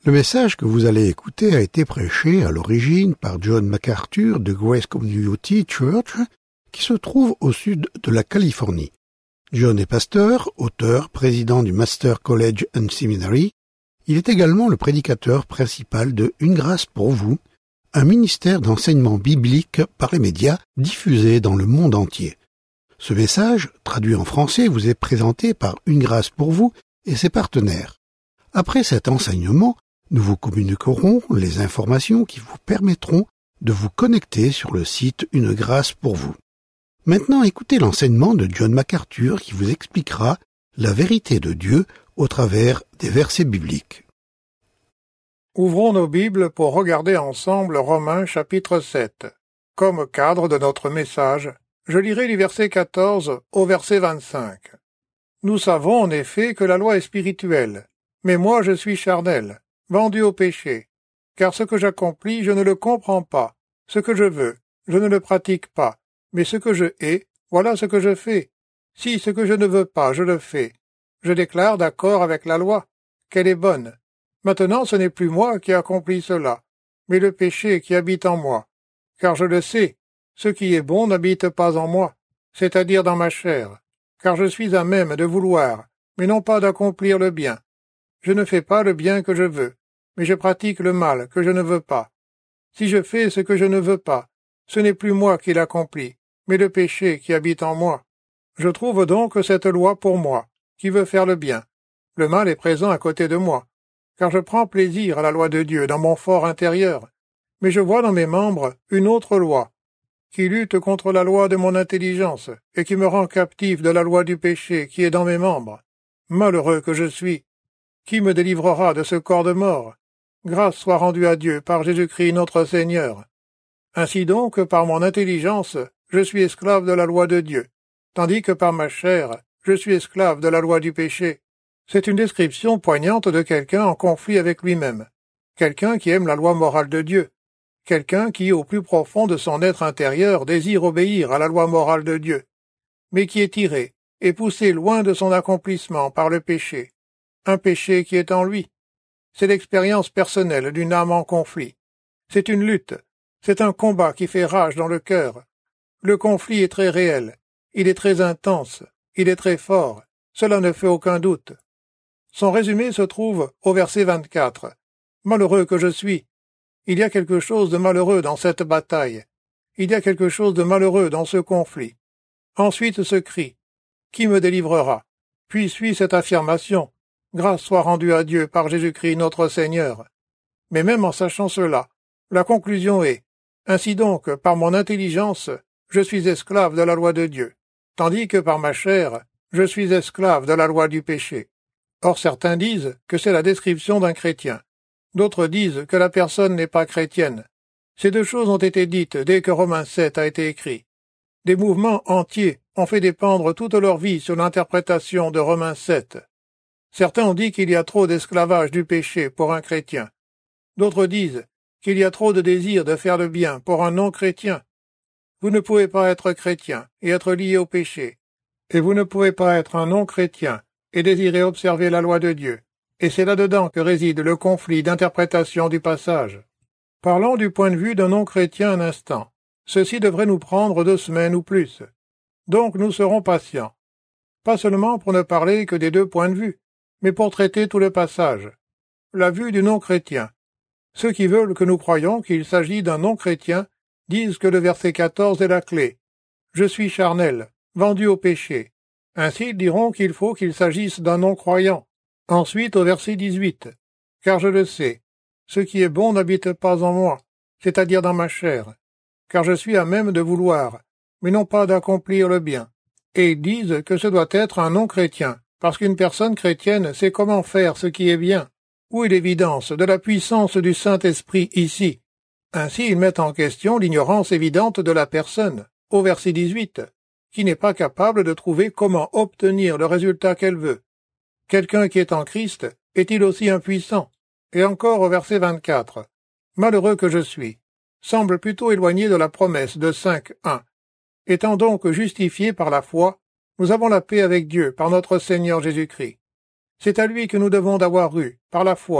Le message que vous allez écouter a été prêché à l'origine par John MacArthur de Grace Community Church, qui se trouve au sud de la Californie. John est pasteur, auteur, président du Master College and Seminary. Il est également le prédicateur principal de Une grâce pour vous, un ministère d'enseignement biblique par les médias diffusé dans le monde entier. Ce message, traduit en français, vous est présenté par Une grâce pour vous et ses partenaires. Après cet enseignement, nous vous communiquerons les informations qui vous permettront de vous connecter sur le site Une grâce pour vous. Maintenant, écoutez l'enseignement de John MacArthur qui vous expliquera la vérité de Dieu au travers des versets bibliques. Ouvrons nos Bibles pour regarder ensemble Romains chapitre 7. Comme cadre de notre message, je lirai du verset 14 au verset 25. Nous savons en effet que la loi est spirituelle, mais moi je suis charnel, vendu au péché, car ce que j'accomplis, je ne le comprends pas. Ce que je veux, je ne le pratique pas, mais ce que je hais, voilà ce que je fais. Si ce que je ne veux pas, je le fais, je déclare d'accord avec la loi, qu'elle est bonne. Maintenant ce n'est plus moi qui accomplis cela, mais le péché qui habite en moi. Car je le sais, ce qui est bon n'habite pas en moi, c'est-à-dire dans ma chair, car je suis à même de vouloir, mais non pas d'accomplir le bien. Je ne fais pas le bien que je veux, mais je pratique le mal que je ne veux pas. Si je fais ce que je ne veux pas, ce n'est plus moi qui l'accomplis, mais le péché qui habite en moi. Je trouve donc cette loi pour moi, qui veut faire le bien. Le mal est présent à côté de moi, car je prends plaisir à la loi de Dieu dans mon fort intérieur, mais je vois dans mes membres une autre loi, qui lutte contre la loi de mon intelligence, et qui me rend captif de la loi du péché qui est dans mes membres. Malheureux que je suis! Qui me délivrera de ce corps de mort? Grâce soit rendue à Dieu par Jésus-Christ notre Seigneur. Ainsi donc, par mon intelligence, je suis esclave de la loi de Dieu, tandis que par ma chair, je suis esclave de la loi du péché. C'est une description poignante de quelqu'un en conflit avec lui-même, quelqu'un qui aime la loi morale de Dieu, quelqu'un qui, au plus profond de son être intérieur, désire obéir à la loi morale de Dieu, mais qui est tiré et poussé loin de son accomplissement par le péché. Un péché qui est en lui. C'est l'expérience personnelle d'une âme en conflit. C'est une lutte. C'est un combat qui fait rage dans le cœur. Le conflit est très réel. Il est très intense. Il est très fort. Cela ne fait aucun doute. Son résumé se trouve au verset 24. Malheureux que je suis. Il y a quelque chose de malheureux dans cette bataille. Il y a quelque chose de malheureux dans ce conflit. Ensuite ce cri. Qui me délivrera? Puis suit cette affirmation. Grâce soit rendue à Dieu par Jésus-Christ notre Seigneur. Mais même en sachant cela, la conclusion est, ainsi donc, par mon intelligence, je suis esclave de la loi de Dieu, tandis que par ma chair, je suis esclave de la loi du péché. Or certains disent que c'est la description d'un chrétien. D'autres disent que la personne n'est pas chrétienne. Ces deux choses ont été dites dès que Romains 7 a été écrit. Des mouvements entiers ont fait dépendre toute leur vie sur l'interprétation de Romains 7. Certains ont dit qu'il y a trop d'esclavage du péché pour un chrétien. D'autres disent qu'il y a trop de désir de faire le bien pour un non-chrétien. Vous ne pouvez pas être chrétien et être lié au péché. Et vous ne pouvez pas être un non-chrétien et désirer observer la loi de Dieu. Et c'est là-dedans que réside le conflit d'interprétation du passage. Parlons du point de vue d'un non-chrétien un instant. Ceci devrait nous prendre 2 semaines ou plus. Donc nous serons patients. Pas seulement pour ne parler que des 2 points de vue, mais pour traiter tout le passage. La vue du non-chrétien. Ceux qui veulent que nous croyions qu'il s'agit d'un non-chrétien disent que le verset 14 est la clé. Je suis charnel, vendu au péché. Ainsi ils diront qu'il faut qu'il s'agisse d'un non-croyant. Ensuite au verset 18. Car je le sais, ce qui est bon n'habite pas en moi, c'est-à-dire dans ma chair. Car je suis à même de vouloir, mais non pas d'accomplir le bien. Et ils disent que ce doit être un non-chrétien. Parce qu'une personne chrétienne sait comment faire ce qui est bien. Où est l'évidence de la puissance du Saint-Esprit ici? Ainsi ils mettent en question l'ignorance évidente de la personne, au verset 18, qui n'est pas capable de trouver comment obtenir le résultat qu'elle veut. Quelqu'un qui est en Christ est-il aussi impuissant? Et encore au verset 24, malheureux que je suis, semble plutôt éloigné de la promesse de 5:1. Étant donc justifiés par la foi, nous avons la paix avec Dieu par notre Seigneur Jésus-Christ. C'est à lui que nous devons d'avoir eu, par la foi,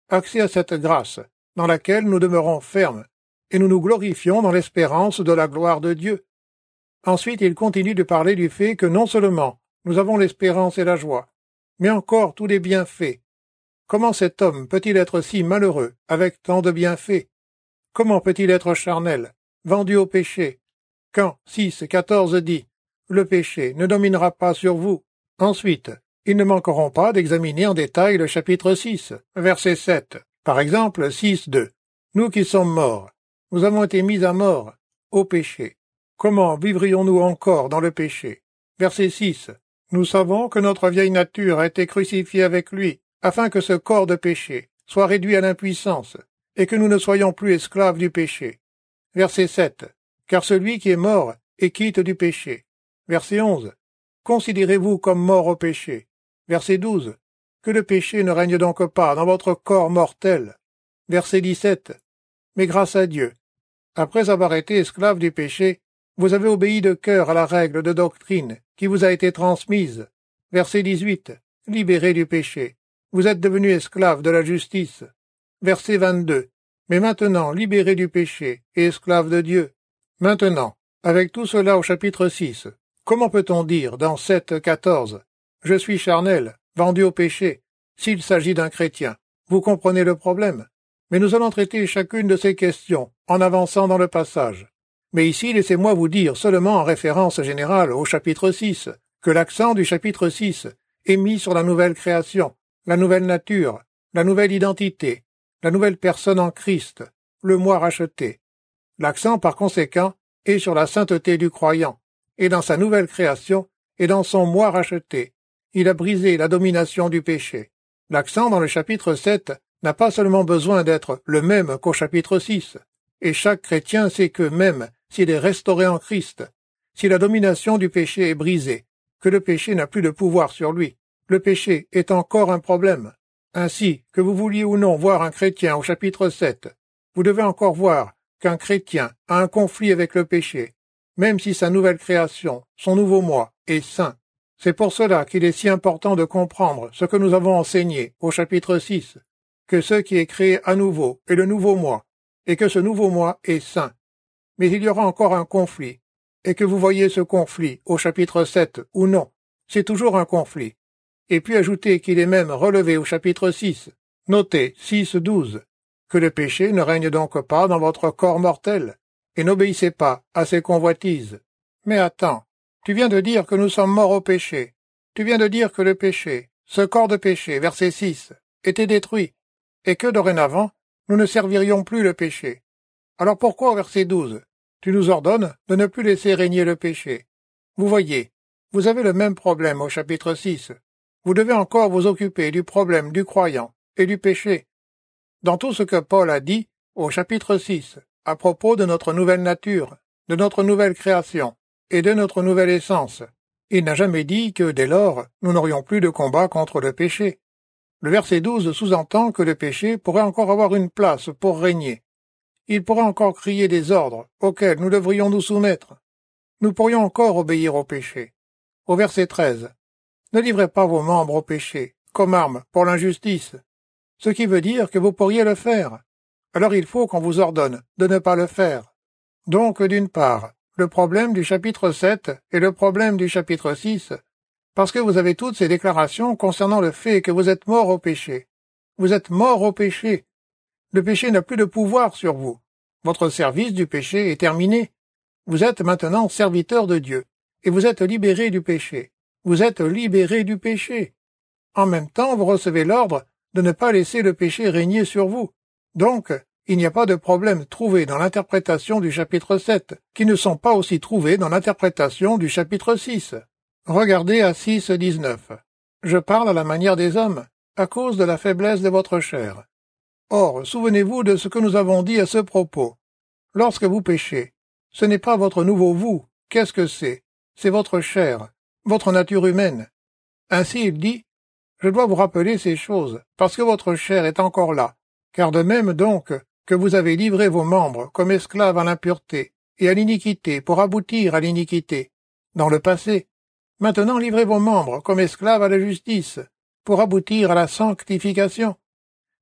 accès à cette grâce, dans laquelle nous demeurons fermes, et nous nous glorifions dans l'espérance de la gloire de Dieu. Ensuite, il continue de parler du fait que non seulement nous avons l'espérance et la joie, mais encore tous les bienfaits. Comment cet homme peut-il être si malheureux avec tant de bienfaits? Comment peut-il être charnel, vendu au péché? Quand 6:14 dit « Le péché ne dominera pas sur vous ». Ensuite, ils ne manqueront pas d'examiner en détail le chapitre 6, verset 7. Par exemple, 6:2. Nous qui sommes morts, nous avons été mis à mort au péché. Comment vivrions-nous encore dans le péché? Verset 6. Nous savons que notre vieille nature a été crucifiée avec lui, afin que ce corps de péché soit réduit à l'impuissance, et que nous ne soyons plus esclaves du péché. Verset 7. Car celui qui est mort est quitte du péché. Verset 11. Considérez-vous comme mort au péché. Verset 12. Que le péché ne règne donc pas dans votre corps mortel. Verset 17. Mais grâce à Dieu, après avoir été esclave du péché, vous avez obéi de cœur à la règle de doctrine qui vous a été transmise. Verset 18. Libéré du péché, vous êtes devenu esclave de la justice. Verset 22. Mais maintenant, libéré du péché et esclave de Dieu. Maintenant, avec tout cela au chapitre 6, comment peut-on dire dans 7:14 « Je suis charnel, vendu au péché » s'il s'agit d'un chrétien? Vous comprenez le problème? Mais nous allons traiter chacune de ces questions en avançant dans le passage. Mais ici, laissez-moi vous dire seulement en référence générale au chapitre 6 que l'accent du chapitre 6 est mis sur la nouvelle création, la nouvelle nature, la nouvelle identité, la nouvelle personne en Christ, le moi racheté. L'accent, par conséquent, est sur la sainteté du croyant, et dans sa nouvelle création, et dans son moi racheté. Il a brisé la domination du péché. L'accent dans le chapitre 7 n'a pas seulement besoin d'être le même qu'au chapitre 6, et chaque chrétien sait que même s'il est restauré en Christ, si la domination du péché est brisée, que le péché n'a plus de pouvoir sur lui, le péché est encore un problème. Ainsi, que vous vouliez ou non voir un chrétien au chapitre 7, vous devez encore voir qu'un chrétien a un conflit avec le péché, même si sa nouvelle création, son nouveau moi, est saint. C'est pour cela qu'il est si important de comprendre ce que nous avons enseigné au chapitre 6, que ce qui est créé à nouveau est le nouveau moi, et que ce nouveau moi est saint. Mais il y aura encore un conflit, et que vous voyez ce conflit au chapitre 7 ou non, c'est toujours un conflit. Et puis ajoutez qu'il est même relevé au chapitre 6, notez 6:12, que le péché ne règne donc pas dans votre corps mortel, et n'obéissez pas à ses convoitises. Mais attends, tu viens de dire que nous sommes morts au péché. Tu viens de dire que le péché, ce corps de péché, verset 6, était détruit, et que dorénavant, nous ne servirions plus le péché. Alors pourquoi au verset 12, tu nous ordonnes de ne plus laisser régner le péché? Vous voyez, vous avez le même problème au chapitre 6. Vous devez encore vous occuper du problème du croyant et du péché. Dans tout ce que Paul a dit au chapitre 6, à propos de notre nouvelle nature, de notre nouvelle création et de notre nouvelle essence, il n'a jamais dit que, dès lors, nous n'aurions plus de combat contre le péché. Le verset 12 sous-entend que le péché pourrait encore avoir une place pour régner. Il pourrait encore crier des ordres auxquels nous devrions nous soumettre. Nous pourrions encore obéir au péché. Au verset 13, ne livrez pas vos membres au péché, comme arme pour l'injustice, ce qui veut dire que vous pourriez le faire. Alors il faut qu'on vous ordonne de ne pas le faire. Donc, d'une part, le problème du chapitre 7 et le problème du chapitre 6, parce que vous avez toutes ces déclarations concernant le fait que vous êtes mort au péché. Vous êtes mort au péché. Le péché n'a plus de pouvoir sur vous. Votre service du péché est terminé. Vous êtes maintenant serviteur de Dieu, et vous êtes libéré du péché. Vous êtes libéré du péché. En même temps, vous recevez l'ordre de ne pas laisser le péché régner sur vous. Donc, il n'y a pas de problème trouvé dans l'interprétation du chapitre 7, qui ne sont pas aussi trouvés dans l'interprétation du chapitre 6. Regardez à 6:19. Je parle à la manière des hommes, à cause de la faiblesse de votre chair. Or, souvenez-vous de ce que nous avons dit à ce propos. Lorsque vous péchez, ce n'est pas votre nouveau vous. Qu'est-ce que c'est? C'est votre chair, votre nature humaine. Ainsi il dit, je dois vous rappeler ces choses, parce que votre chair est encore là, car de même donc que vous avez livré vos membres comme esclaves à l'impureté et à l'iniquité pour aboutir à l'iniquité, dans le passé, maintenant livrez vos membres comme esclaves à la justice, pour aboutir à la sanctification.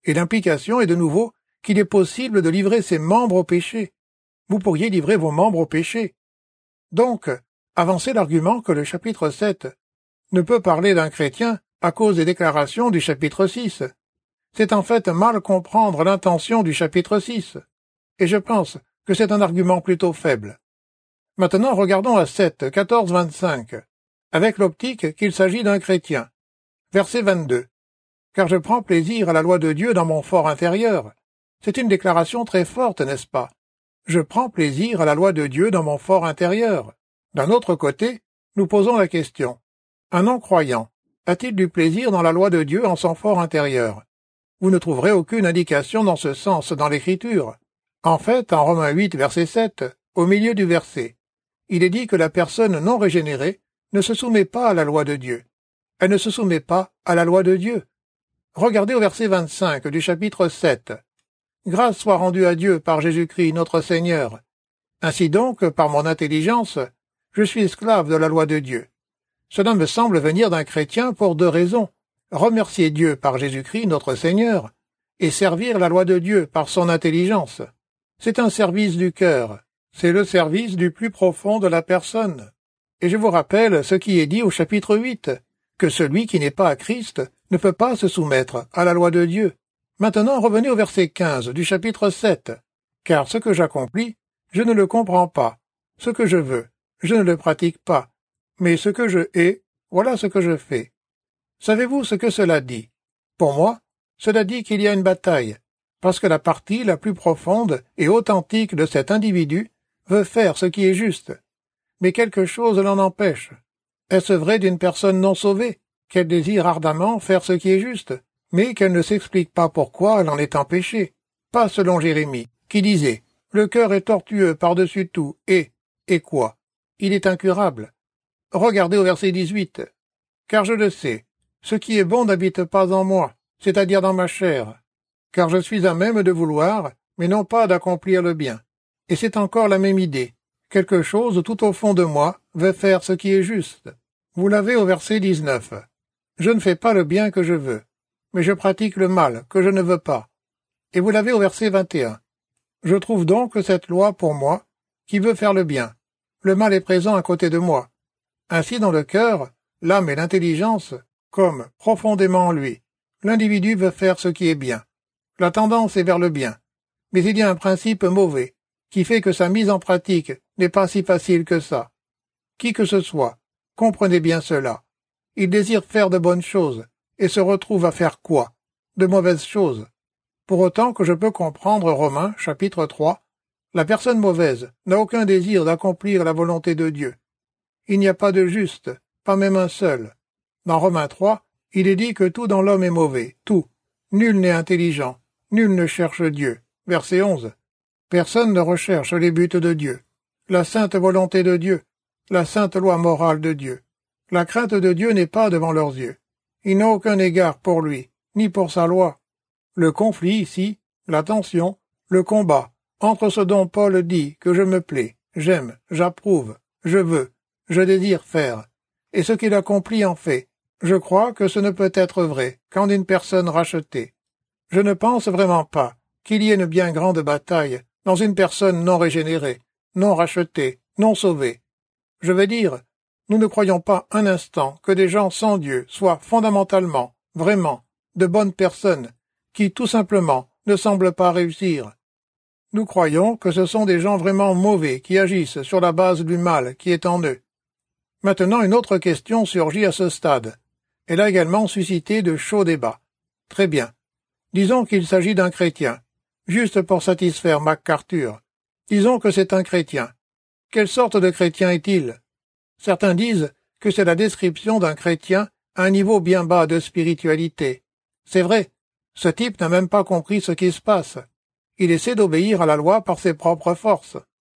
Et l'implication est de nouveau qu'il est possible de livrer ses membres au péché. Vous pourriez livrer vos membres au péché. Donc, avancez l'argument que le chapitre 7 ne peut parler d'un chrétien à cause des déclarations du chapitre 6. C'est en fait mal comprendre l'intention du chapitre 6. Et je pense que c'est un argument plutôt faible. Maintenant, regardons à 7, 14, 25, avec l'optique qu'il s'agit d'un chrétien. Verset 22. Car je prends plaisir à la loi de Dieu dans mon fort intérieur. C'est une déclaration très forte, n'est-ce pas? Je prends plaisir à la loi de Dieu dans mon fort intérieur. D'un autre côté, nous posons la question. Un non-croyant a-t-il du plaisir dans la loi de Dieu en son fort intérieur? Vous ne trouverez aucune indication dans ce sens dans l'Écriture. En fait, en Romains 8, verset 7, au milieu du verset, il est dit que la personne non régénérée ne se soumet pas à la loi de Dieu. Elle ne se soumet pas à la loi de Dieu. Regardez au verset 25 du chapitre 7. Grâce soit rendue à Dieu par Jésus-Christ notre Seigneur. Ainsi donc, par mon intelligence, je suis esclave de la loi de Dieu. Cela me semble venir d'un chrétien pour deux raisons. Remercier Dieu par Jésus-Christ notre Seigneur et servir la loi de Dieu par son intelligence. C'est un service du cœur. C'est le service du plus profond de la personne. Et je vous rappelle ce qui est dit au chapitre 8, que celui qui n'est pas à Christ ne peut pas se soumettre à la loi de Dieu. Maintenant, revenez au verset 15 du chapitre 7. Car ce que j'accomplis, je ne le comprends pas. Ce que je veux, je ne le pratique pas. Mais ce que je hais, voilà ce que je fais. Savez-vous ce que cela dit? Pour moi, cela dit qu'il y a une bataille, parce que la partie la plus profonde et authentique de cet individu veut faire ce qui est juste. Mais quelque chose l'en empêche. Est-ce vrai d'une personne non sauvée, qu'elle désire ardemment faire ce qui est juste, mais qu'elle ne s'explique pas pourquoi elle en est empêchée? Pas selon Jérémie, qui disait « Le cœur est tortueux par-dessus tout, et quoi? Il est incurable. » Regardez au verset 18. « Car je le sais, ce qui est bon n'habite pas en moi, c'est-à-dire dans ma chair. Car je suis à même de vouloir, mais non pas d'accomplir le bien. » Et c'est encore la même idée. Quelque chose tout au fond de moi veut faire ce qui est juste. Vous l'avez au verset 19. « Je ne fais pas le bien que je veux, mais je pratique le mal que je ne veux pas. » Et vous l'avez au verset 21. « Je trouve donc cette loi pour moi, qui veut faire le bien. Le mal est présent à côté de moi. Ainsi dans le cœur, l'âme et l'intelligence, comme profondément en lui, l'individu veut faire ce qui est bien. La tendance est vers le bien. Mais il y a un principe mauvais, qui fait que sa mise en pratique n'est pas si facile que ça. Qui que ce soit, comprenez bien cela. Il désire faire de bonnes choses, et se retrouve à faire quoi? De mauvaises choses. Pour autant que je peux comprendre Romains, chapitre 3, la personne mauvaise n'a aucun désir d'accomplir la volonté de Dieu. Il n'y a pas de juste, pas même un seul. Dans Romains 3, il est dit que tout dans l'homme est mauvais, tout. Nul n'est intelligent, nul ne cherche Dieu. Verset 11. Personne ne recherche les buts de Dieu, la sainte volonté de Dieu, la sainte loi morale de Dieu. La crainte de Dieu n'est pas devant leurs yeux. Ils n'ont aucun égard pour lui, ni pour sa loi. Le conflit ici, la tension, le combat, entre ce dont Paul dit que je me plais, j'aime, j'approuve, je veux, je désire faire, et ce qu'il accomplit en fait, je crois que ce ne peut être vrai qu'en une personne rachetée. Je ne pense vraiment pas qu'il y ait une bien grande bataille dans une personne non régénérée, non rachetée, non sauvée. Je veux dire, nous ne croyons pas un instant que des gens sans Dieu soient fondamentalement, vraiment, de bonnes personnes, qui tout simplement ne semblent pas réussir. Nous croyons que ce sont des gens vraiment mauvais qui agissent sur la base du mal qui est en eux. Maintenant, une autre question surgit à ce stade. Elle a également suscité de chauds débats. Très bien. Disons qu'il s'agit d'un chrétien. Juste pour satisfaire MacArthur. Disons que c'est un chrétien. Quelle sorte de chrétien est-il? Certains disent que c'est la description d'un chrétien à un niveau bien bas de spiritualité. C'est vrai. Ce type n'a même pas compris ce qui se passe. Il essaie d'obéir à la loi par ses propres forces.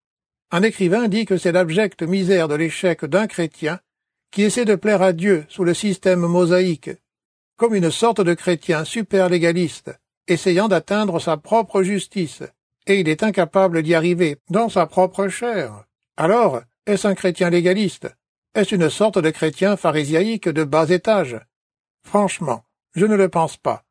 Un écrivain dit que c'est l'abjecte misère de l'échec d'un chrétien qui essaie de plaire à Dieu sous le système mosaïque, comme une sorte de chrétien super légaliste, essayant d'atteindre sa propre justice, et il est incapable d'y arriver dans sa propre chair. Alors, est-ce un chrétien légaliste? Est-ce une sorte de chrétien pharisiaïque de bas étage? Franchement, je ne le pense pas.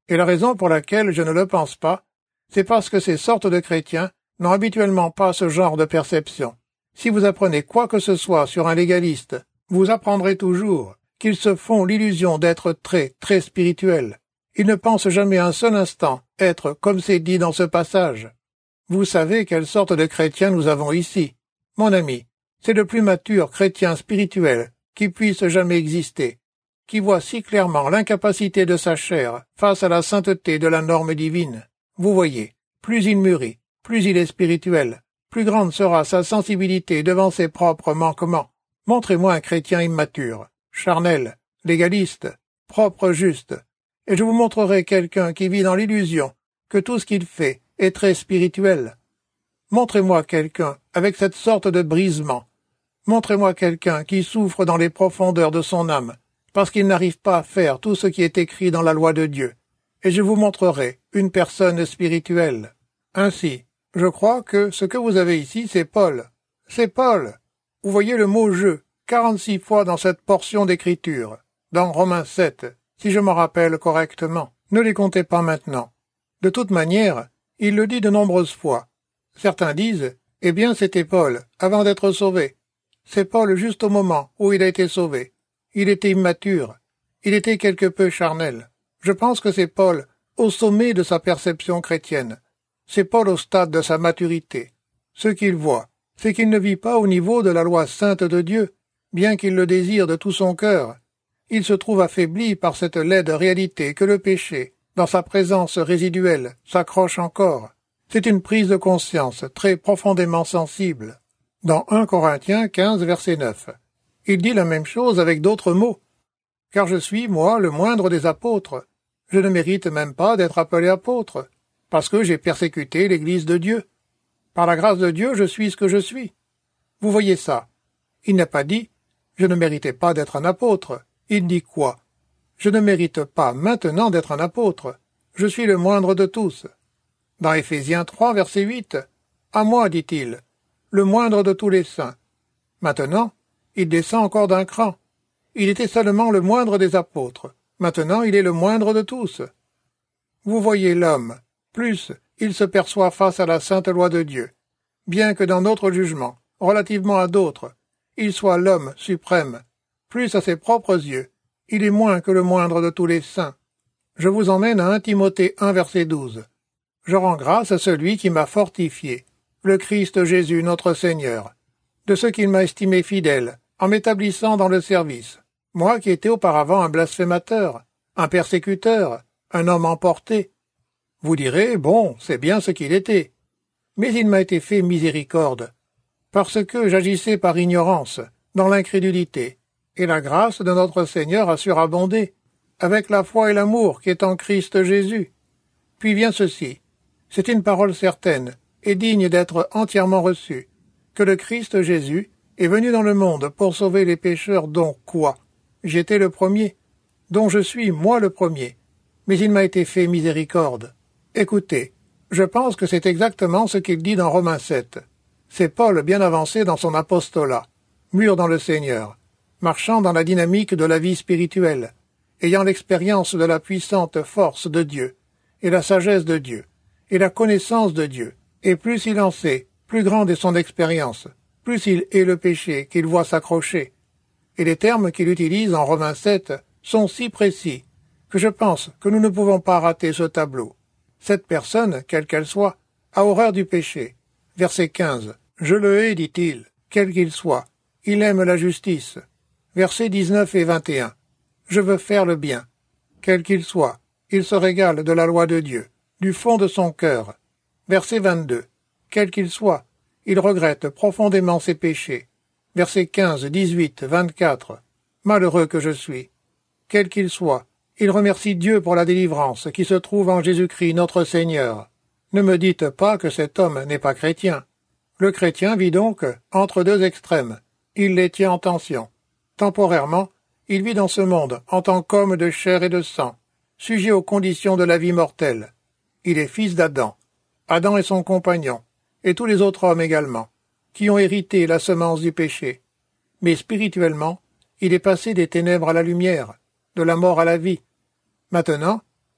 Et la raison pour laquelle je ne le pense pas, c'est parce que ces sortes de chrétiens n'ont habituellement pas ce genre de perception. Si vous apprenez quoi que ce soit sur un légaliste, vous apprendrez toujours qu'ils se font l'illusion d'être très spirituels. Ils ne pensent jamais un seul instant être comme c'est dit dans ce passage. Vous savez quelle sorte de chrétien nous avons ici. Mon ami, c'est le plus mature chrétien spirituel qui puisse jamais exister, qui voit si clairement l'incapacité de sa chair face à la sainteté de la norme divine. Vous voyez, plus il mûrit, plus il est spirituel, plus grande sera sa sensibilité devant ses propres manquements. Montrez-moi un chrétien immature, charnel, légaliste, propre, juste, et je vous montrerai quelqu'un qui vit dans l'illusion que tout ce qu'il fait est très spirituel. Montrez-moi quelqu'un avec cette sorte de brisement. Montrez-moi quelqu'un qui souffre dans les profondeurs de son âme, parce qu'il n'arrive pas à faire tout ce qui est écrit dans la loi de Dieu, et je vous montrerai une personne spirituelle. Ainsi, je crois que ce que vous avez ici, c'est Paul. C'est Paul. Vous voyez le mot « je » 46 fois dans cette portion d'écriture, dans Romains 7, si je me rappelle correctement. Ne les comptez pas maintenant. De toute manière, il le dit de nombreuses fois. Certains disent, eh bien c'était Paul, avant d'être sauvé. C'est Paul juste au moment où il a été sauvé. Il était immature. Il était quelque peu charnel. Je pense que c'est Paul au sommet de sa perception chrétienne. C'est Paul au stade de sa maturité. Ce qu'il voit, c'est qu'il ne vit pas au niveau de la loi sainte de Dieu, bien qu'il le désire de tout son cœur. Il se trouve affaibli par cette laide réalité que le péché, dans sa présence résiduelle, s'accroche encore. C'est une prise de conscience très profondément sensible. Dans 1 Corinthiens 15, verset 9, il dit la même chose avec d'autres mots. « Car je suis, moi, le moindre des apôtres. Je ne mérite même pas d'être appelé apôtre, parce que j'ai persécuté l'Église de Dieu. Par la grâce de Dieu, je suis ce que je suis. » Vous voyez ça. Il n'a pas dit « Je ne méritais pas d'être un apôtre ». Il dit quoi? « Je ne mérite pas maintenant d'être un apôtre. Je suis le moindre de tous. » Dans Éphésiens 3, verset 8, « À moi, dit-il, le moindre de tous les saints. » Maintenant, il descend encore d'un cran. Il était seulement le moindre des apôtres. Maintenant, il est le moindre de tous. Vous voyez l'homme. Plus, il se perçoit face à la sainte loi de Dieu. Bien que dans notre jugement, relativement à d'autres, il soit l'homme suprême. Plus à ses propres yeux, il est moins que le moindre de tous les saints. Je vous emmène à 1 Timothée 1, verset 12. Je rends grâce à celui qui m'a fortifié, le Christ Jésus notre Seigneur, de ce qu'il m'a estimé fidèle, en m'établissant dans le service, moi qui étais auparavant un blasphémateur, un persécuteur, un homme emporté. Vous direz, bon, c'est bien ce qu'il était. Mais il m'a été fait miséricorde, parce que j'agissais par ignorance, dans l'incrédulité, et la grâce de notre Seigneur a surabondé, avec la foi et l'amour qui est en Christ Jésus. Puis vient ceci. C'est une parole certaine et digne d'être entièrement reçue, que le Christ Jésus est venu dans le monde pour sauver les pécheurs dont quoi? J'étais le premier, dont je suis moi le premier, mais il m'a été fait miséricorde. Écoutez, je pense que c'est exactement ce qu'il dit dans Romains 7. C'est Paul bien avancé dans son apostolat, mûr dans le Seigneur, marchant dans la dynamique de la vie spirituelle, ayant l'expérience de la puissante force de Dieu, et la sagesse de Dieu, et la connaissance de Dieu, et plus il en sait, plus grande est son expérience, plus il hait le péché qu'il voit s'accrocher. Et les termes qu'il utilise en Romains 7 sont si précis que je pense que nous ne pouvons pas rater ce tableau. Cette personne, quelle qu'elle soit, a horreur du péché. Verset 15. « Je le hais, dit-il, quel qu'il soit. Il aime la justice. » Versets 19 et 21. « Je veux faire le bien. Quel qu'il soit, il se régale de la loi de Dieu, du fond de son cœur. » Verset 22. « Quel qu'il soit, il regrette profondément ses péchés. » Versets 15, 18, 24. « Malheureux que je suis. Quel qu'il soit, il remercie Dieu pour la délivrance qui se trouve en Jésus-Christ notre Seigneur. » Ne me dites pas que cet homme n'est pas chrétien. Le chrétien vit donc entre deux extrêmes. Il les tient en tension. Temporairement, il vit dans ce monde en tant qu'homme de chair et de sang, sujet aux conditions de la vie mortelle. Il est fils d'Adam. Adam est son compagnon, et tous les autres hommes également, qui ont hérité la semence du péché. Mais spirituellement, il est passé des ténèbres à la lumière, de la mort à la vie. Maintenant,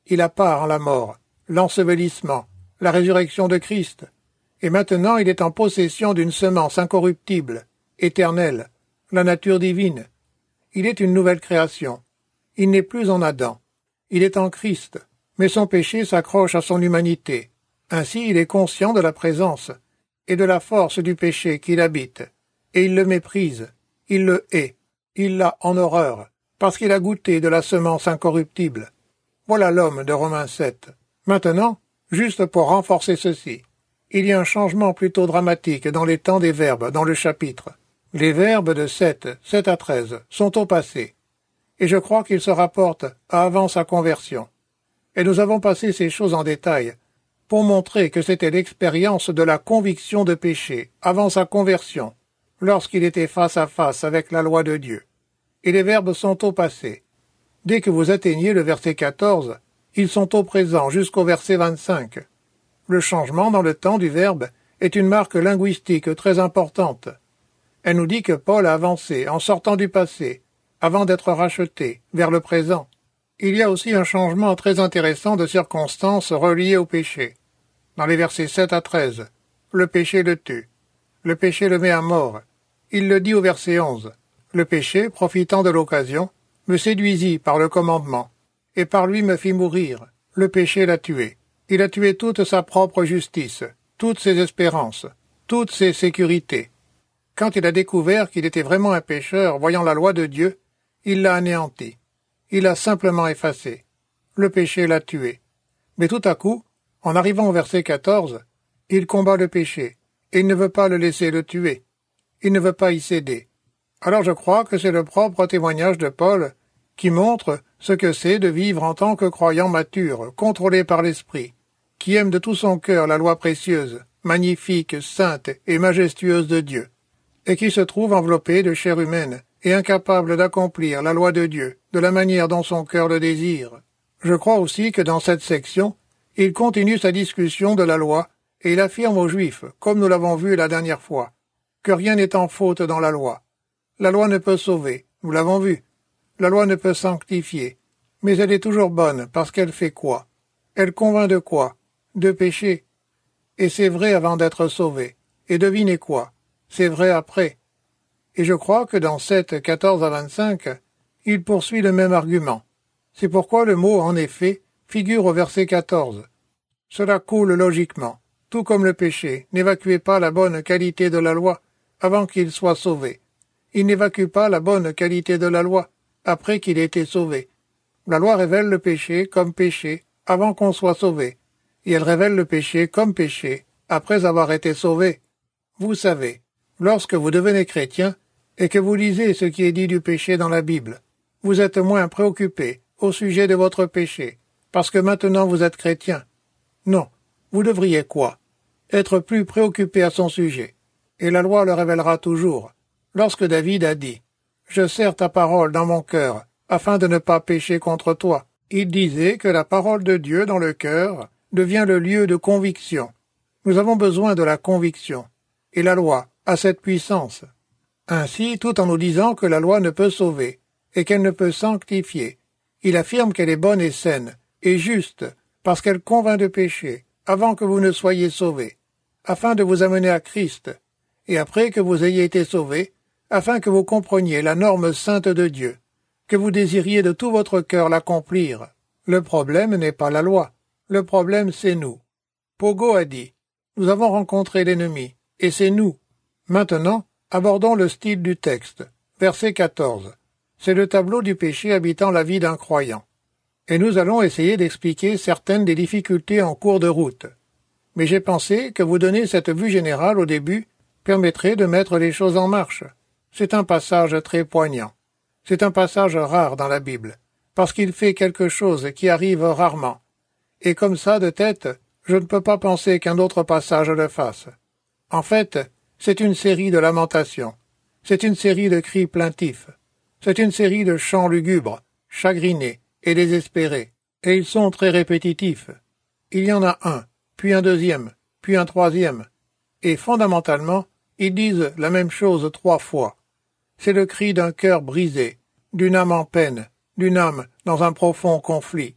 Il a part en la mort, l'ensevelissement, la résurrection de Christ. Et maintenant il est en possession d'une semence incorruptible, éternelle, la nature divine. Il est une nouvelle création. Il n'est plus en Adam. Il est en Christ, mais son péché s'accroche à son humanité. Ainsi il est conscient de la présence et de la force du péché qu'il habite, et il le méprise, il le hait, il l'a en horreur, parce qu'il a goûté de la semence incorruptible. Voilà l'homme de Romains 7. Maintenant, juste pour renforcer ceci, il y a un changement plutôt dramatique dans les temps des verbes dans le chapitre. Les verbes de 7 à 13 sont au passé, et je crois qu'ils se rapportent à avant sa conversion. Et nous avons passé ces choses en détail, pour montrer que c'était l'expérience de la conviction de péché avant sa conversion, lorsqu'il était face à face avec la loi de Dieu. Et les verbes sont au passé. Dès que vous atteignez le verset 14, ils sont au présent jusqu'au verset 25. Le changement dans le temps du verbe est une marque linguistique très importante. Elle nous dit que Paul a avancé en sortant du passé, avant d'être racheté, vers le présent. Il y a aussi un changement très intéressant de circonstances reliées au péché. Dans les versets 7 à 13, le péché le tue. Le péché le met à mort. Il le dit au verset 11. Le péché, profitant de l'occasion, me séduisit par le commandement, et par lui me fit mourir. Le péché l'a tué. Il a tué toute sa propre justice, toutes ses espérances, toutes ses sécurités. Quand il a découvert qu'il était vraiment un pécheur, voyant la loi de Dieu, il l'a anéanti. Il l'a simplement effacé. Le péché l'a tué. Mais tout à coup, en arrivant au verset 14, il combat le péché, et il ne veut pas le laisser le tuer. Il ne veut pas y céder. Alors je crois que c'est le propre témoignage de Paul qui montre ce que c'est de vivre en tant que croyant mature, contrôlé par l'Esprit, qui aime de tout son cœur la loi précieuse, magnifique, sainte et majestueuse de Dieu, et qui se trouve enveloppé de chair humaine et incapable d'accomplir la loi de Dieu de la manière dont son cœur le désire. Je crois aussi que dans cette section, il continue sa discussion de la loi et il affirme aux Juifs, comme nous l'avons vu la dernière fois, que rien n'est en faute dans la loi. La loi ne peut sauver, nous l'avons vu. La loi ne peut sanctifier, mais elle est toujours bonne parce qu'elle fait quoi? Elle convainc de quoi? De péché. Et c'est vrai avant d'être sauvé. Et devinez quoi? C'est vrai après. Et je crois que dans 7, 14 à 25, il poursuit le même argument. C'est pourquoi le mot « en effet » figure au verset 14. Cela coule logiquement. Tout comme le péché n'évacuait pas la bonne qualité de la loi avant qu'il soit sauvé. Il n'évacue pas la bonne qualité de la loi après qu'il ait été sauvé. La loi révèle le péché comme péché avant qu'on soit sauvé, et elle révèle le péché comme péché après avoir été sauvé. Vous savez, lorsque vous devenez chrétien et que vous lisez ce qui est dit du péché dans la Bible, vous êtes moins préoccupé au sujet de votre péché, parce que maintenant vous êtes chrétien. Non, vous devriez quoi? Être plus préoccupé à son sujet. Et la loi le révélera toujours. Lorsque David a dit « Je serre ta parole dans mon cœur, afin de ne pas pécher contre toi », il disait que la parole de Dieu dans le cœur devient le lieu de conviction. Nous avons besoin de la conviction, et la loi a cette puissance. Ainsi, tout en nous disant que la loi ne peut sauver, et qu'elle ne peut sanctifier, il affirme qu'elle est bonne et saine, et juste, parce qu'elle convainc de péché, avant que vous ne soyez sauvés, afin de vous amener à Christ, et après que vous ayez été sauvés, afin que vous compreniez la norme sainte de Dieu, que vous désiriez de tout votre cœur l'accomplir. Le problème n'est pas la loi, le problème c'est nous. Pogo a dit, nous avons rencontré l'ennemi, et c'est nous. Maintenant, abordons le style du texte. Verset 14. C'est le tableau du péché habitant la vie d'un croyant. Et nous allons essayer d'expliquer certaines des difficultés en cours de route. Mais j'ai pensé que vous donner cette vue générale au début permettrait de mettre les choses en marche. C'est un passage très poignant. C'est un passage rare dans la Bible, parce qu'il fait quelque chose qui arrive rarement. Et comme ça, de tête, je ne peux pas penser qu'un autre passage le fasse. En fait, c'est une série de lamentations. C'est une série de cris plaintifs. C'est une série de chants lugubres, chagrinés et désespérés. Et ils sont très répétitifs. Il y en a un, puis un deuxième, puis un troisième. Et fondamentalement, ils disent la même chose 3 fois. C'est le cri d'un cœur brisé, d'une âme en peine, d'une âme dans un profond conflit.